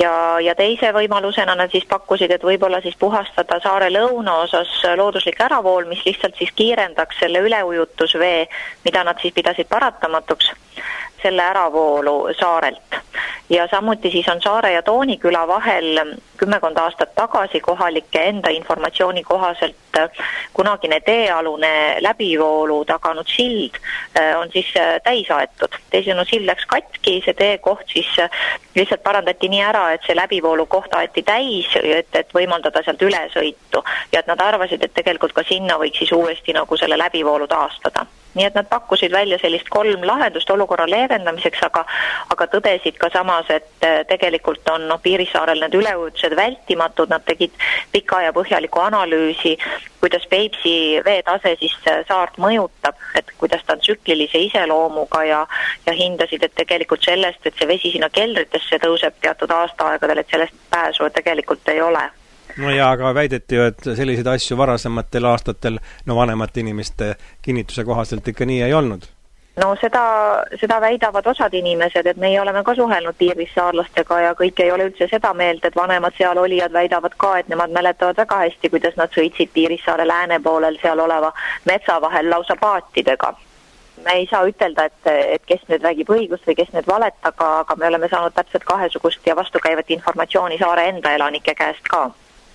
Ja teise võimalusena nad siis pakkusid, et võib-olla siis puhastada saare lõunaosas looduslik äravool, mis lihtsalt siis kiirendaks selle üleujutusvee, mida nad siis pidasid paratamatuks, selle äravoolu saarelt. Ja samuti siis on Saare ja Tooniküla vahel 10 aastat tagasi kohalike enda informatsiooni kohaselt kunagine teealune läbivoolu taganud sild on siis täis aetud. Teisinu sild läks katki, see teekoht siis lihtsalt parandati nii ära, et see läbivoolu koht aeti täis, et võimaldada sealt ülesõitu ja et nad arvasid, et tegelikult ka sinna võiks siis uuesti nagu selle läbivoolu taastada. Nii et nad pakkusid välja sellist 3 lahendust olukorra leevendamiseks, aga tõdesid ka samas, et tegelikult on Piirissaarel need üleujutused vältimatud, nad tegid pika ja põhjaliku analüüsi, kuidas Peipsi veetase siis saart mõjutab, et kuidas ta on tsüklilise iseloomuga ja hindasid, et tegelikult sellest, et see vesi sinna keldritesse tõuseb teatud aastaaegadel, et sellest pääsu tegelikult ei ole.
No ja aga väideti ju, et selliseid asju varasematel aastatel vanemate inimeste kinnituse kohaselt ikka nii ei olnud.
No seda väidavad osad inimesed, et meie oleme ka suhelnud piirissaarlastega ja kõik ei ole üldse seda meelt, et vanemad seal olijad väidavad ka, et nemad mäletavad väga hästi, kuidas nad sõitsid Piirissaare lääne poolel seal oleva metsa vahel lausa paatidega. Me ei saa ütelda, et kes nüüd räägib õigust või kes nüüd valet, aga me oleme saanud täpselt kahesugust ja vastukäivat informatsiooni saare enda elanike käest ka.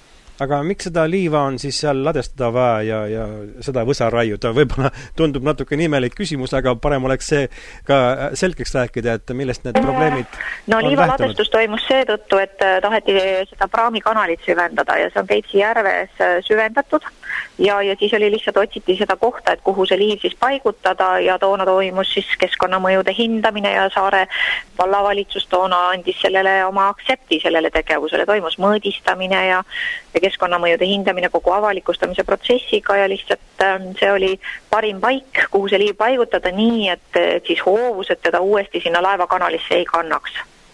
Aga miks seda liiva on siis seal ladestada vaja ja seda võsa raiuda? Võib-olla tundub natuke imelik küsimus, aga parem oleks see ka selgeks rääkida, et millest need probleemid
No liivaladestus toimus seetõttu, et taheti seda praamikanalit süvendada ja see on Peipsi järves süvendatud ja siis oli lihtsalt otsiti seda kohta, et kuhu see liiv siis paigutada ja toona toimus siis keskkonnamõjude hindamine ja Saare vallavalitsus toona andis sellele oma aktsepti sellele tegevusele, toimus mõõdistamine ja keskkonnamõjude hindamine kogu avalikustamise protsessiga ja lihtsalt see oli parim paik, kuhu see liiv paigutada nii, et siis hoovused teda uuesti sinna laevakanalisse ei kannaks.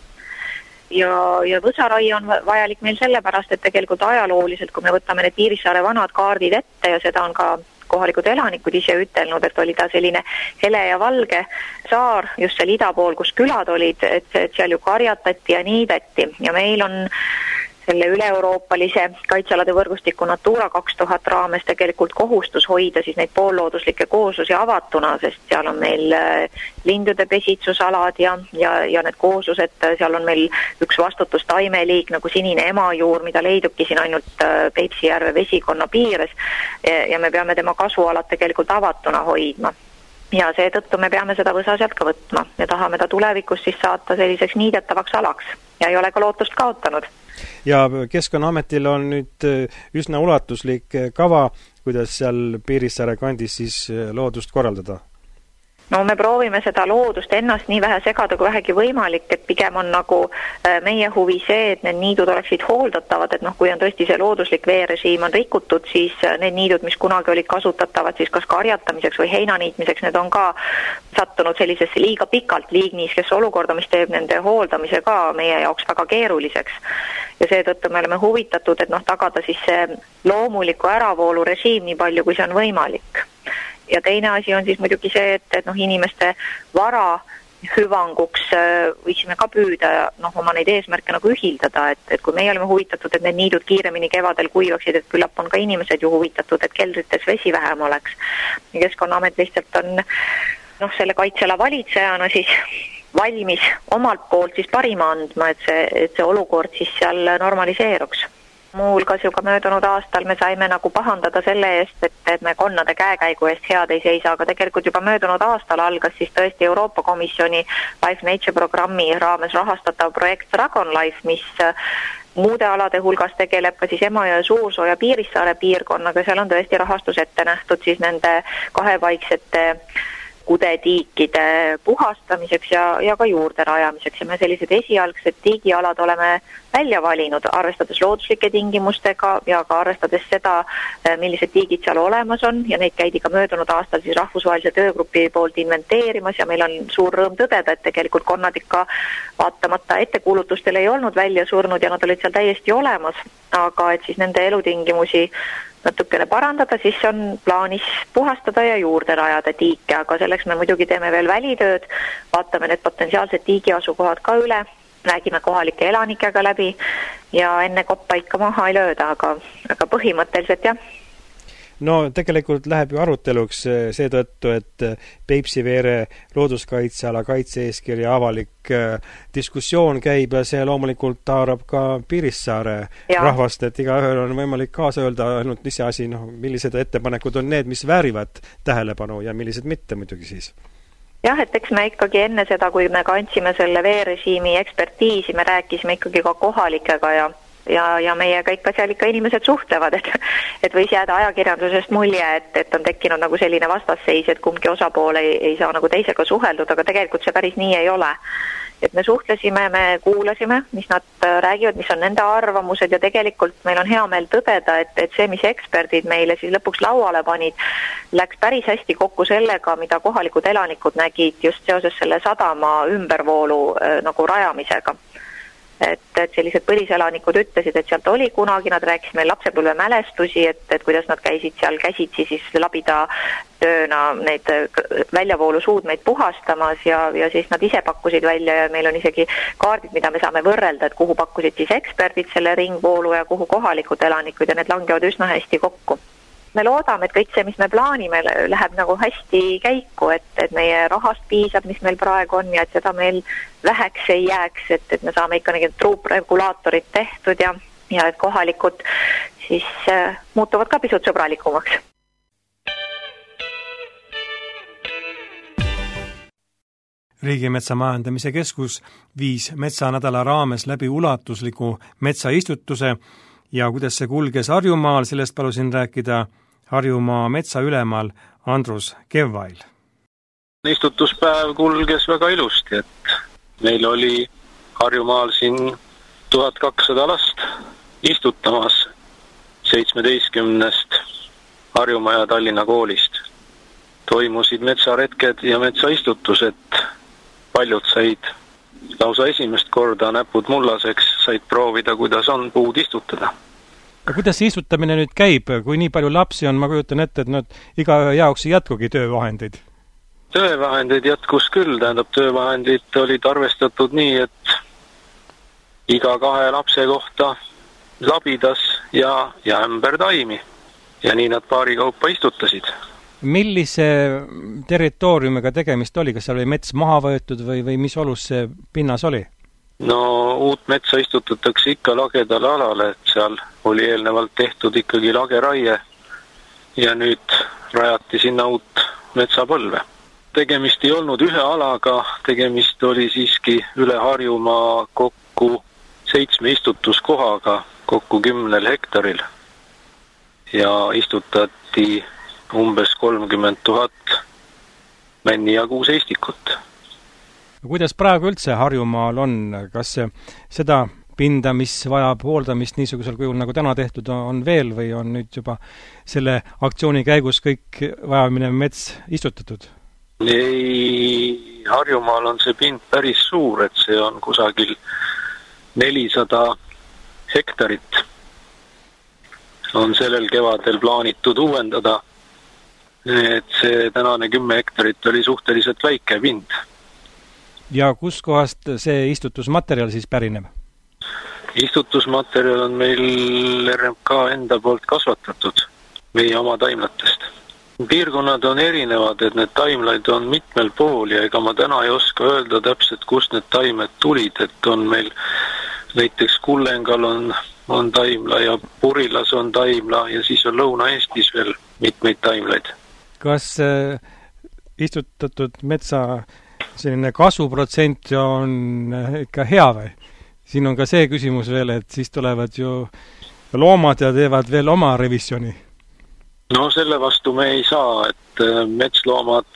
Ja võsarai on vajalik meil sellepärast, et tegelikult ajalooliselt, kui me võtame need Piirissaare vanad kaardid ette ja seda on ka kohalikud elanikud ise ütelnud, et oli ta selline hele ja valge saar, just seal ida pool, kus külad olid, et seal ju karjatati ja niidati ja meil on selle üle-euroopalise kaitsealade võrgustiku Natura 2000 raames tegelikult kohustus hoida siis neid poollooduslikke kooslusi avatuna, sest seal on meil lindude pesitsusalad ja need kooslused, seal on meil üks vastutustaimeliik nagu sinine emajuur, mida leidubki siin ainult Peipsi järve vesikonna piires ja me peame tema kasvualad tegelikult avatuna hoidma. Ja seetõttu me peame seda võsa sealt ka võtma ja tahame ta tulevikus siis saata selliseks niidetavaks alaks ja ei ole ka lootust kaotanud.
Ja Keskkonnaametil on nüüd üsna ulatuslik kava, kuidas seal Piirissaare kandis siis loodust korraldada?
No me proovime seda loodust ennast nii vähe segada kui vähegi võimalik, et pigem on nagu meie huvi see, et need niidud oleksid hooldatavad, et kui on tõesti see looduslik veerežiim on rikutud, siis need niidud, mis kunagi olid kasutatavad siis kas karjatamiseks või heinaniitmiseks, need on ka sattunud sellisesse liiga pikalt liigniiskesse olukorda, mis teeb nende hooldamise ka meie jaoks väga keeruliseks. Ja seetõttu me oleme huvitatud, et tagada siis see loomuliku äravoolu režiim nii palju, kui see on võimalik. Ja teine asi on siis muidugi see, et inimeste vara hüvanguks võiksime ka püüda oma neid eesmärke ühildada, et kui meie oleme huvitatud, et need niidud kiiremini kevadel kuivaksid, et küllap on ka inimesed ju huvitatud, et keldrites vesi vähem oleks. Ja Keskkonnaamet lihtsalt on selle kaitseala valitsejana siis valmis omalt poolt siis parima andma, et see olukord siis seal normaliseeruks. Muuhulgas ju ka möödunud aastal me saime pahandada selle eest, et me konnade käekäigu eest head ei seisa, aga tegelikult juba möödunud aastal algas siis tõesti Euroopa Komisjoni Life Nature programmi raames rahastatav projekt Dragon Life, mis muude alade hulgas tegeleb ka siis Emajõe Suursooja Piirissaare piirkonnaga, seal on tõesti rahastus ette nähtud siis nende kahepaiksete kudetiikide puhastamiseks ja ka juurde rajamiseks ja me sellised esialgsed tiigialad oleme välja valinud, arvestades looduslike tingimustega ja ka arvestades seda, millised tiigid seal olemas on ja neid käidi ka möödunud aastal siis rahvusvahelise töögrupi poolt inventeerimas ja meil on suur rõõm tõdeda, et tegelikult konnad ikka vaatamata ettekuulutustele ei olnud välja surnud ja nad olid seal täiesti olemas, aga et siis nende elutingimusi natukene parandada, siis on plaanis puhastada ja juurde rajada tiike, aga selleks me muidugi teeme veel välitööd, vaatame need potentsiaalsed tiigiasukohad ka üle, räägime kohalike elanikega läbi ja enne koppa ikka maha ei lööda, aga põhimõtteliselt jah.
No tegelikult läheb ju aruteluks seetõttu, et Peipsiveere looduskaitseala kaitse-eeskirja avalik diskussioon käib ja see loomulikult taarab ka Piirissaare rahvast, et igaühel on võimalik kaasa öelda ainult ise asi, millised ettepanekud on need, mis väärivad tähelepanu ja millised mitte muidugi siis.
Jah, et eks me ikkagi enne seda, kui me kandsime selle veerežiimi ekspertiisi, me rääkisime ikkagi ka kohalikega ja meiega ikka seal ikka inimesed suhtlevad, et võis jääda ajakirjandusest mulje, et on tekkinud selline vastasseis, et kumbki osapool ei saa teisega suheldud, aga tegelikult see päris nii ei ole. Et me suhtlesime, me kuulasime, mis nad räägivad, mis on nende arvamused ja tegelikult meil on hea meel tõdeda, et see, mis eksperdid meile siis lõpuks lauale panid, läks päris hästi kokku sellega, mida kohalikud elanikud nägid just seoses selle sadama ümbervoolu rajamisega. Et sellised põliselanikud ütlesid, et sealt oli kunagi, nad rääkisid meil lapsepõlve mälestusi, et kuidas nad käisid seal käsitsi siis labida tööna neid väljavoolusuudmeid puhastamas ja siis nad ise pakkusid välja ja meil on isegi kaardid, mida me saame võrrelda, et kuhu pakkusid siis eksperdid selle ringvoolu ja kuhu kohalikud elanikud ja need langevad üsna hästi kokku. Me loodame, et kõik see, mis me plaanime, läheb hästi käiku, et meie rahast piisab, mis meil praegu on ja et seda meil väheks ei jääks, et me saame ikka need truupregulaatorid tehtud ja et kohalikud siis muutuvad ka pisut sõbralikumaks.
Riigimetsa Majandamise Keskus viis metsanädala raames läbi ulatusliku metsaistutuse ja kuidas see kulges Harjumaal, sellest palusin rääkida Harjumaa metsaülemaal Andrus Kevvail.
Istutuspäev kulges väga ilusti, et meil oli Harjumaal siin 1200 last istutamas 17 Harjumaa ja Tallinna koolist. Toimusid metsaretked ja metsaistutused, paljud said lausa esimest korda näpud mullaseks, said proovida, kuidas on puud istutada.
Ja kuidas see istutamine nüüd käib? Kui nii palju lapsi on, ma kujutan ette, et iga jaoks ei jätkugi töövahendeid.
Töövahendeid jätkus küll, töövahendid olid arvestatud nii, et iga 2 lapse kohta labidas ja ämbertaimi. Ja nii nad paari kaupa istutasid.
Millise territooriumiga tegemist oli? Kas seal oli mets maha võetud või mis olus see pinnas oli?
No uut metsa istutatakse ikka lagedale alale, et seal oli eelnevalt tehtud ikkagi lageraie ja nüüd rajati sinna uut metsapõlve. Tegemist ei olnud ühe alaga, tegemist oli siiski üle Harjumaa kokku 7 istutuskohaga, kokku 10 hektaril ja istutati umbes 30 000 männi ja kuuseistikut.
Kuidas praegu üldse Harjumaal on? Kas seda pinda, mis vajab hooldamist niisugusel kujul nagu täna tehtud, on veel või on nüüd juba selle aktsiooni käigus kõik vajaminev mets istutatud?
Ei, Harjumaal on see pind päris suur, et see on kusagil 400 hektarit. On sellel kevadel plaanitud uuendada, et see tänane 10 hektarit oli suhteliselt väike pind.
Ja kus kohast see istutusmaterjal siis pärineb?
Istutusmaterjal on meil RMK enda poolt kasvatatud, meie oma taimlatest. Piirkonnad on erinevad, et need taimlaid on mitmel pool ja ega ma täna ei oska öelda täpselt, kust need taimed tulid, et on meil näiteks Kullengal on taimla ja Purilas on taimla ja siis on Lõuna-Eestis veel mitmeid taimlaid.
Kas istutatud metsa selline kasvuprotsent on ikka hea või? Siin on ka see küsimus veel, et siis tulevad ju loomad ja teevad veel oma revisjoni.
No selle vastu me ei saa, et metsloomad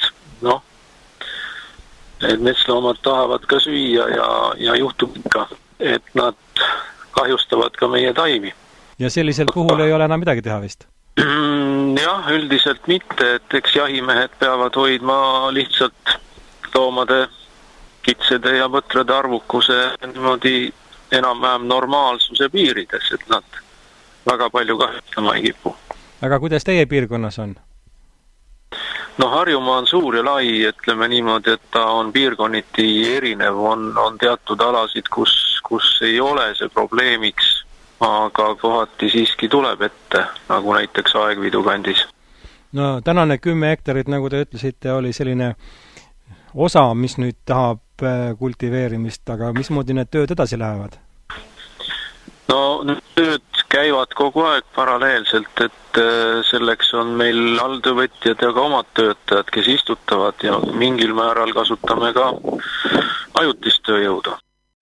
tahavad ka süüa ja juhtub ikka, et nad kahjustavad ka meie taimi.
Ja sellisel puhul ei ole enam midagi teha vist?
Jah, üldiselt mitte, et eks jahimehed peavad hoidma lihtsalt loomade, kitsede ja võtrade arvukuse niimoodi enam-vähem normaalsuse piirides, et nad väga palju kahjustama ei kipu.
Aga kuidas teie piirkonnas on?
No Harjumaa on suur ja lai, ütleme niimoodi, et ta on piirkonniti erinev, on teatud alasid, kus ei ole see probleemiks, aga kohati siiski tuleb ette, nagu näiteks Aegviidu kandis.
No tänane 10 hektarit, nagu te ütlesite, oli selline osa, mis nüüd tahab kultiveerimist, aga mismoodi need tööd edasi lähevad?
No need tööd käivad kogu aeg paralleelselt, et selleks on meil alltöövõtjad ja ka omad töötajad, kes istutavad ja mingil määral kasutame ka ajutist tööjõudu.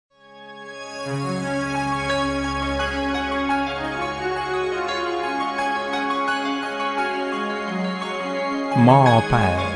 Maapäev.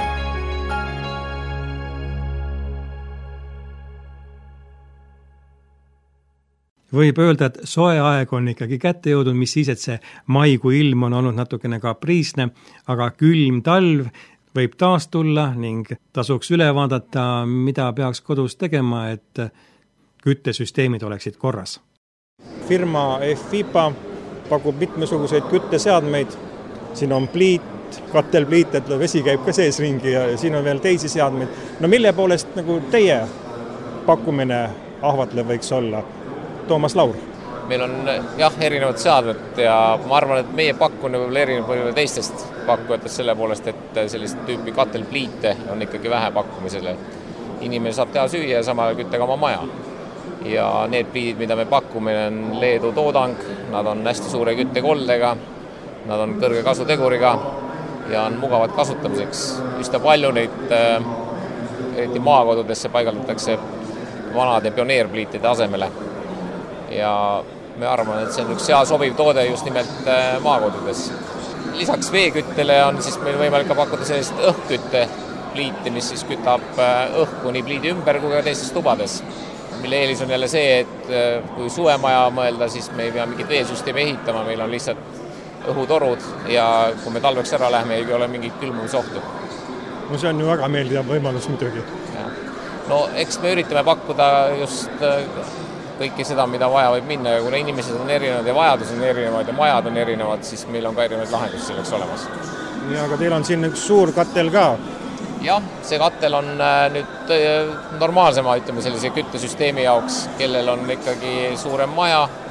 Võib öelda, et soe aeg on ikkagi kätte jõudnud, mis siis, et see maikuu ilm on olnud natukene kapriisne, aga külm talv võib taas tulla ning tasuks üle vaadata, mida peaks kodus tegema, et küttesüsteemid oleksid korras. Firma FIPA pakub mitmesuguseid kütteseadmeid. Siin on pliit, katelpliit, et vesi käib ka sees ringi ja siin on veel teisi seadmeid. No mille poolest nagu teie pakkumine ahvatlev võiks olla? Toomas Laur.
Meil on erinevad seadmed ja ma arvan, et meie pakkumine võib-olla erineb teistest pakkujatest selle poolest, et sellist tüüpi katelpliite on ikkagi vähe pakkumisele. Inimene saab teha süüa ja samal küttega oma maja. Ja need pliidid, mida me pakume, on Leedu toodang, nad on hästi suure küttekoldega, nad on kõrge kasuteguriga ja on mugavad kasutamiseks. Üsna palju neid eriti maakodudesse paigaldatakse vanade pioneerpliitide asemele. Ja me arvame, et see on üks hea sobiv toode just nimelt maakodudes. Lisaks veeküttele on siis meil võimalik ka pakkuda sellist õhkküttepliiti, mis siis kütab õhku nii pliidi ümber kui ka teistes tubades. Mille eelis on jälle see, et kui suvemaja mõelda, siis me ei pea mingit veesüsteemi ehitama, meil on lihtsalt õhutorud ja kui me talveks ära lähme, ei ole mingit külmumisohtu.
No see on ju väga meeldiv võimalus muidugi.
No eks me üritame pakkuda just kõike seda, mida vaja võib minna ja kuna inimesed on erinevad ja vajadused on erinevad ja majad on erinevad, siis meil on ka erinevad lahendus selleks olemas.
Ja, aga teil on siin üks suur katel ka.
Jah, see katel on nüüd normaalsema, ütleme sellise küttesüsteemi jaoks, kellel on ikkagi suurem maja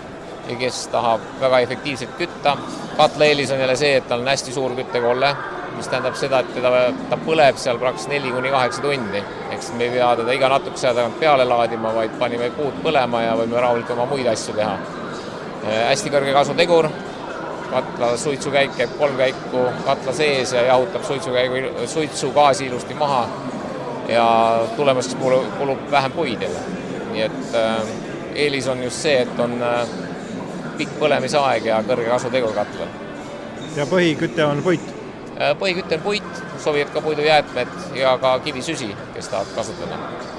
ja kes tahab väga efektiivselt kütta. Katla eelis on jälle see, et tal on hästi suur küttekolle, mis tähendab seda, et ta põleb seal praktiliselt 4-8 tundi. Eks me ei pea teda iga natukese aja tagant peale laadima, vaid panime puud põlema ja võime rahulikult oma muid asju teha. Hästi kõrge kasutegur, katla suitsukäik käib 3 käiku katla sees ja jahutab suitsugaasi ilusti maha ja tulemuseks kulub vähem puid jälle. Nii et eelis on just see, et on pikk põlemisaeg ja kõrge kasutegur katlal.
Ja põhiküte on puit?
Põhiküte on puit, sobivad ka puidujäätmed ja ka kivisüsi, kes tahavad kasutada.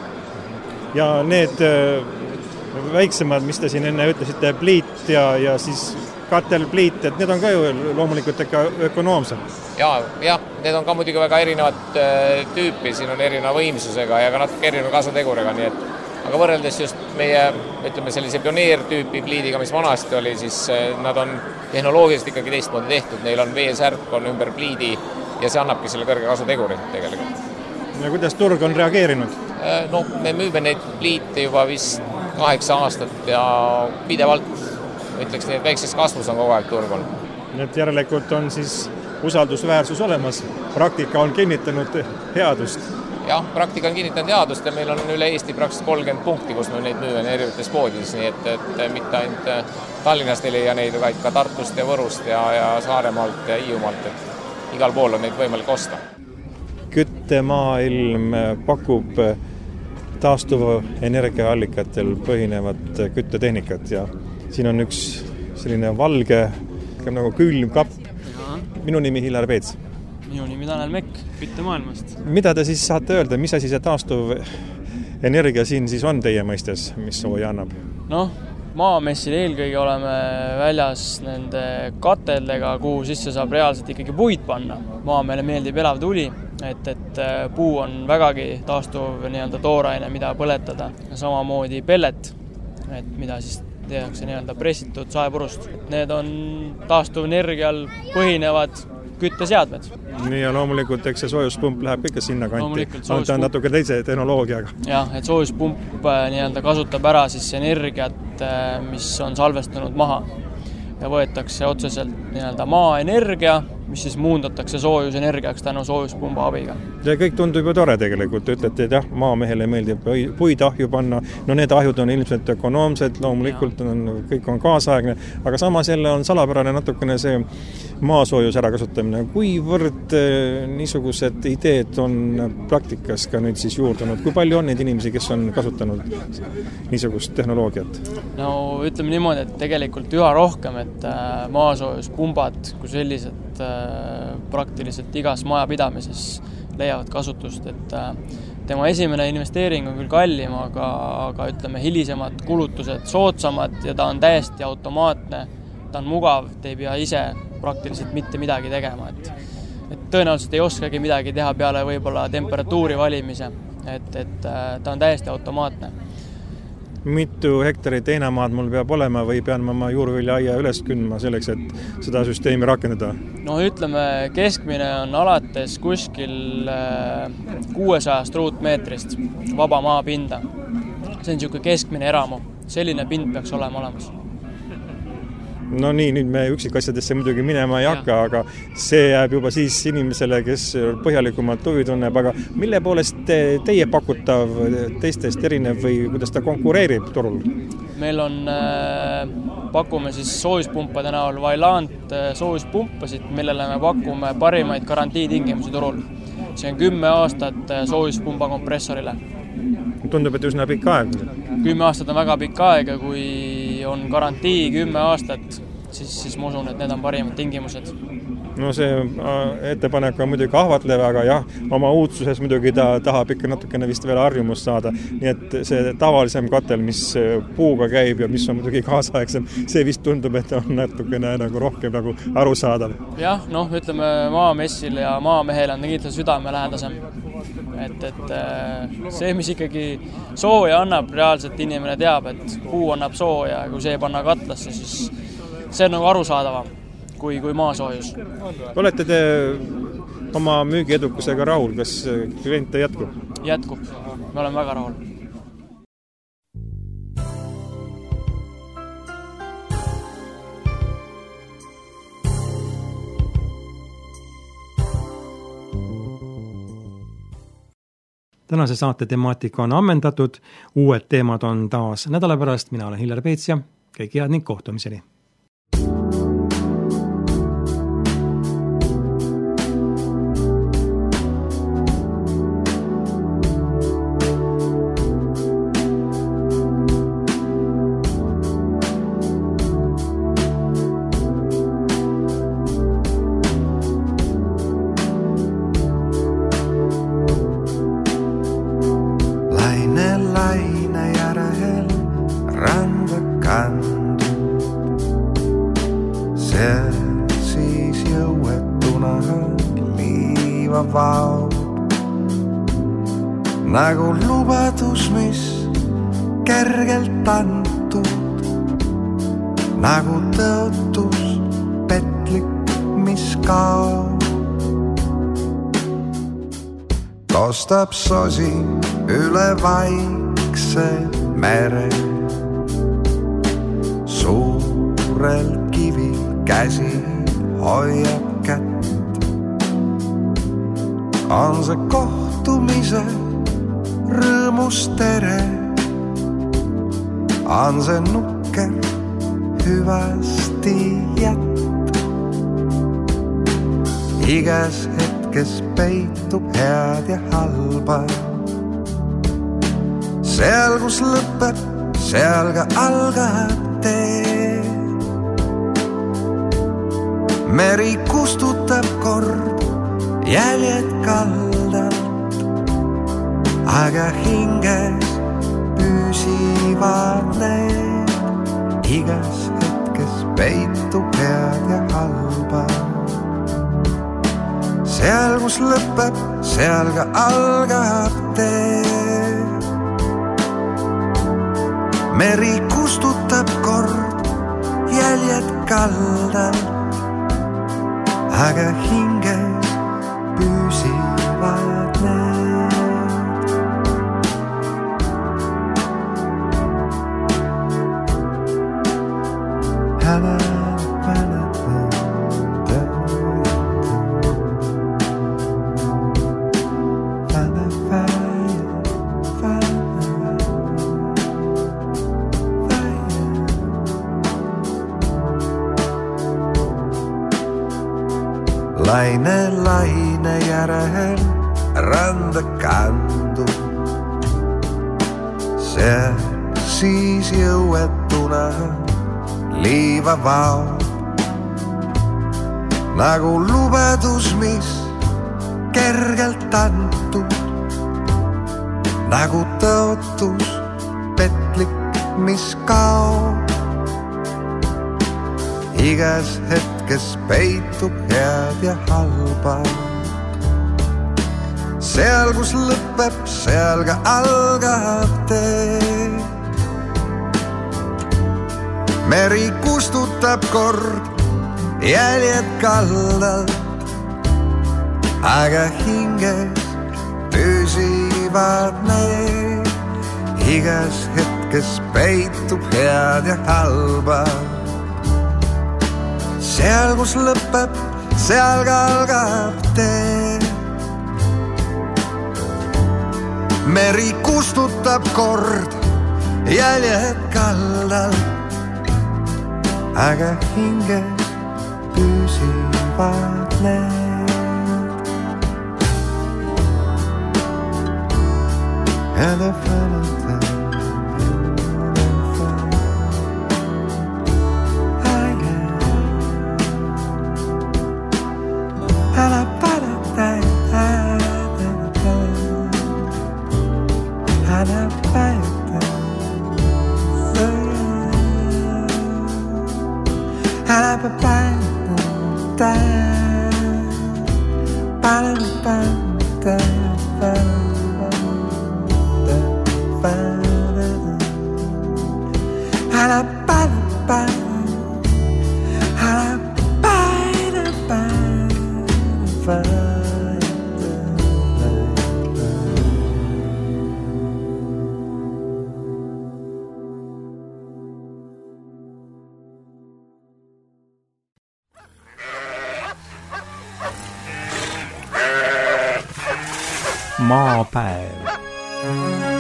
Ja need väiksemad, mis te siin enne ütlesite, pliit ja siis katelpliit, et need on ka ju loomulikult ikka ökonoomsed.
Ja, need on ka muidugi väga erinevad tüüpi, siin on erineva võimsusega ja ka natuke erineva kasuteguriga, nii et aga võrreldes just meie, ütleme sellise pioneertüüpi pliidiga, mis vanasti oli, siis nad on tehnoloogiliselt ikkagi teistmoodi tehtud. Neil on veesärk on ümber pliidi ja see annabki selle kõrge kasuteguri tegelikult.
Ja kuidas turg on reageerinud?
No, me müüme neid pliite juba vist 8 aastat ja pidevalt, ütleks nii, et väikses kasvus on kogu aeg turg on.
Need järelikult on siis usaldusväärsus olemas. Praktika on kinnitanud headust.
Jah, praktika on kinnitanud headust ja meil on üle Eesti praktiliselt 30 punkti, kus me neid müüme erinevates poodides, nii et mitte ainult Tallinnast ei leia neid, vaid ka Tartust ja Võrust ja Saaremaalt ja Hiiumaalt, et igal pool on neid võimalik osta.
Küttemaailm pakub taastuva energiaallikatel põhinevat küttetehnikat ja siin on üks selline valge nagu külmkapp. Minu nimi Hillar Peets.
Minu nimi Tanel Mekk, küttemaailmast.
Mida te siis saate öelda, mis asi see taastuv energia siin siis on teie mõistes, mis sooja annab?
Noh, maamessil eelkõige oleme väljas nende kateldega, kuhu sisse saab reaalselt ikkagi puid panna. Meile meeldib elav tuli, et puu on vägagi taastuv nii-öelda tooraine, mida põletada. Ja samamoodi pellet, et mida siis tehakse nii-öelda pressitud saepurust. Need on taastuv energial põhinevad kütteseadmed.
Nii ja loomulikult, eks see soojuspump läheb ikka sinna kanti. Ta on natuke teise tehnoloogiaga.
Jah, et soojuspump nii-öelda kasutab ära siis energiat, mis on salvestunud maha. Ja võetakse otseselt nii-öelda maaenergia, mis siis muundatakse soojusenergiaks tänu soojuspumba abiga.
Ja kõik tundub ju tore tegelikult. Ütlete, et jah, maamehele meeldib puid ahju panna. No need ahjud on ilmselt ökonoomsed, loomulikult kõik on kaasaegne, aga samas jälle on salapärane natukene see maasoojus ära kasutamine. Kuivõrd niisugused ideed on praktikas ka nüüd siis juurdunud? Kui palju on neid inimesi, kes on kasutanud niisugust tehnoloogiat?
No ütleme niimoodi, et tegelikult üha rohkem, et maasoojuspunbad kui sellised praktiliselt igas majapidamises leiavad kasutust, et tema esimene investeering on küll kallim, aga ütleme hilisemad kulutused soodsamad ja ta on täiesti automaatne, ta on mugav, te ei pea ise praktiliselt mitte midagi tegema, et tõenäoliselt ei oskagi midagi teha peale võib-olla temperatuuri valimise, et ta on täiesti automaatne.
Mitu hektarit heinamaad mul peab olema või pean ma juurvilja-aia üles kündma selleks, et seda süsteemi rakendada?
No ütleme, keskmine on alates kuskil 600 ruutmeetrist vaba maapinda. See on niisugune keskmine eramu. Selline pind peaks olema olemas.
No nii, nüüd me üksikasjadesse muidugi minema ei hakka, aga see jääb juba siis inimesele, kes põhjalikumalt huvi tunneb, aga mille poolest teie pakutav teistest erinev või kuidas ta konkureerib turul?
Meil on, pakume siis soojuspumpade näol Vailant soojuspumpasid, millele me pakume parimaid garantiitingimusi turul. See on 10 aastat soojuspumba kompressorile.
Tundub, et üsna pikk aeg.
10 aastat on väga pikk aeg ja kui on garantii 10 aastat, siis ma usun, et need on parimad tingimused.
No see ettepanek on muidugi ahvatlev, aga jah, oma uudsuses muidugi ta tahab ikka natukene vist veel harjumust saada. Nii et see tavalisem katel, mis puuga käib ja mis on muidugi kaasaegsem, see vist tundub, et on natukene nagu rohkem nagu arusaadav.
Jah, ütleme maamessil ja maamehel on kindlasti südamelähedasem. Et see, mis ikkagi sooja annab, reaalselt inimene teab, et puu annab sooja ja kui see panna katlasse, siis see on nagu arusaadavam kui maasoojus.
Olete te oma müügiedukusega rahul? Kas kliente jätkub?
Jätkub. Me oleme väga rahul.
Tänase saate temaatika on ammendatud, uued teemad on taas nädala pärast, mina olen Hillar Peets ja kõik head ning kohtumiseni.
Nagu lubadus, mis kergelt antud, nagu tõotus petlik, mis kaob. Kostab sosi üle vaikse mere, suurel kivil käsi hoiab kätt. On see kohtumise rõõmus tere, on see nukker hüvasti jätt. Igas hetkes peitub head ja halba, seal kus lõpeb, seal ka algab tee. Meri kustutab kord jäljed kaldalt, aga hinges püsivad need. Igas hetkes peitub head ja halba, seal kus lõpeb, seal ka algab tee. Meri kustutab kord jäljed kaldalt, aga hinges püsivad need. Laine järel randa kandu, see siis jõuetuna liiva vaob. Nagu lubadus, mis kergelt antud, nagu tõotus petlik, mis kaob. Igas hetkes peitub head ja halba, seal kus lõpeb, seal ka algab tee. Meri kustutab kord jäljed kaldalt, aga hinges püsivad need. Igas hetkes peitub head ja halba, seal kus lõpeb, seal ka algab tee. Meri kustutab kord jäljed kaldalt, aga hinges püsivad need. And the Valentine
maapäev.
Thank you.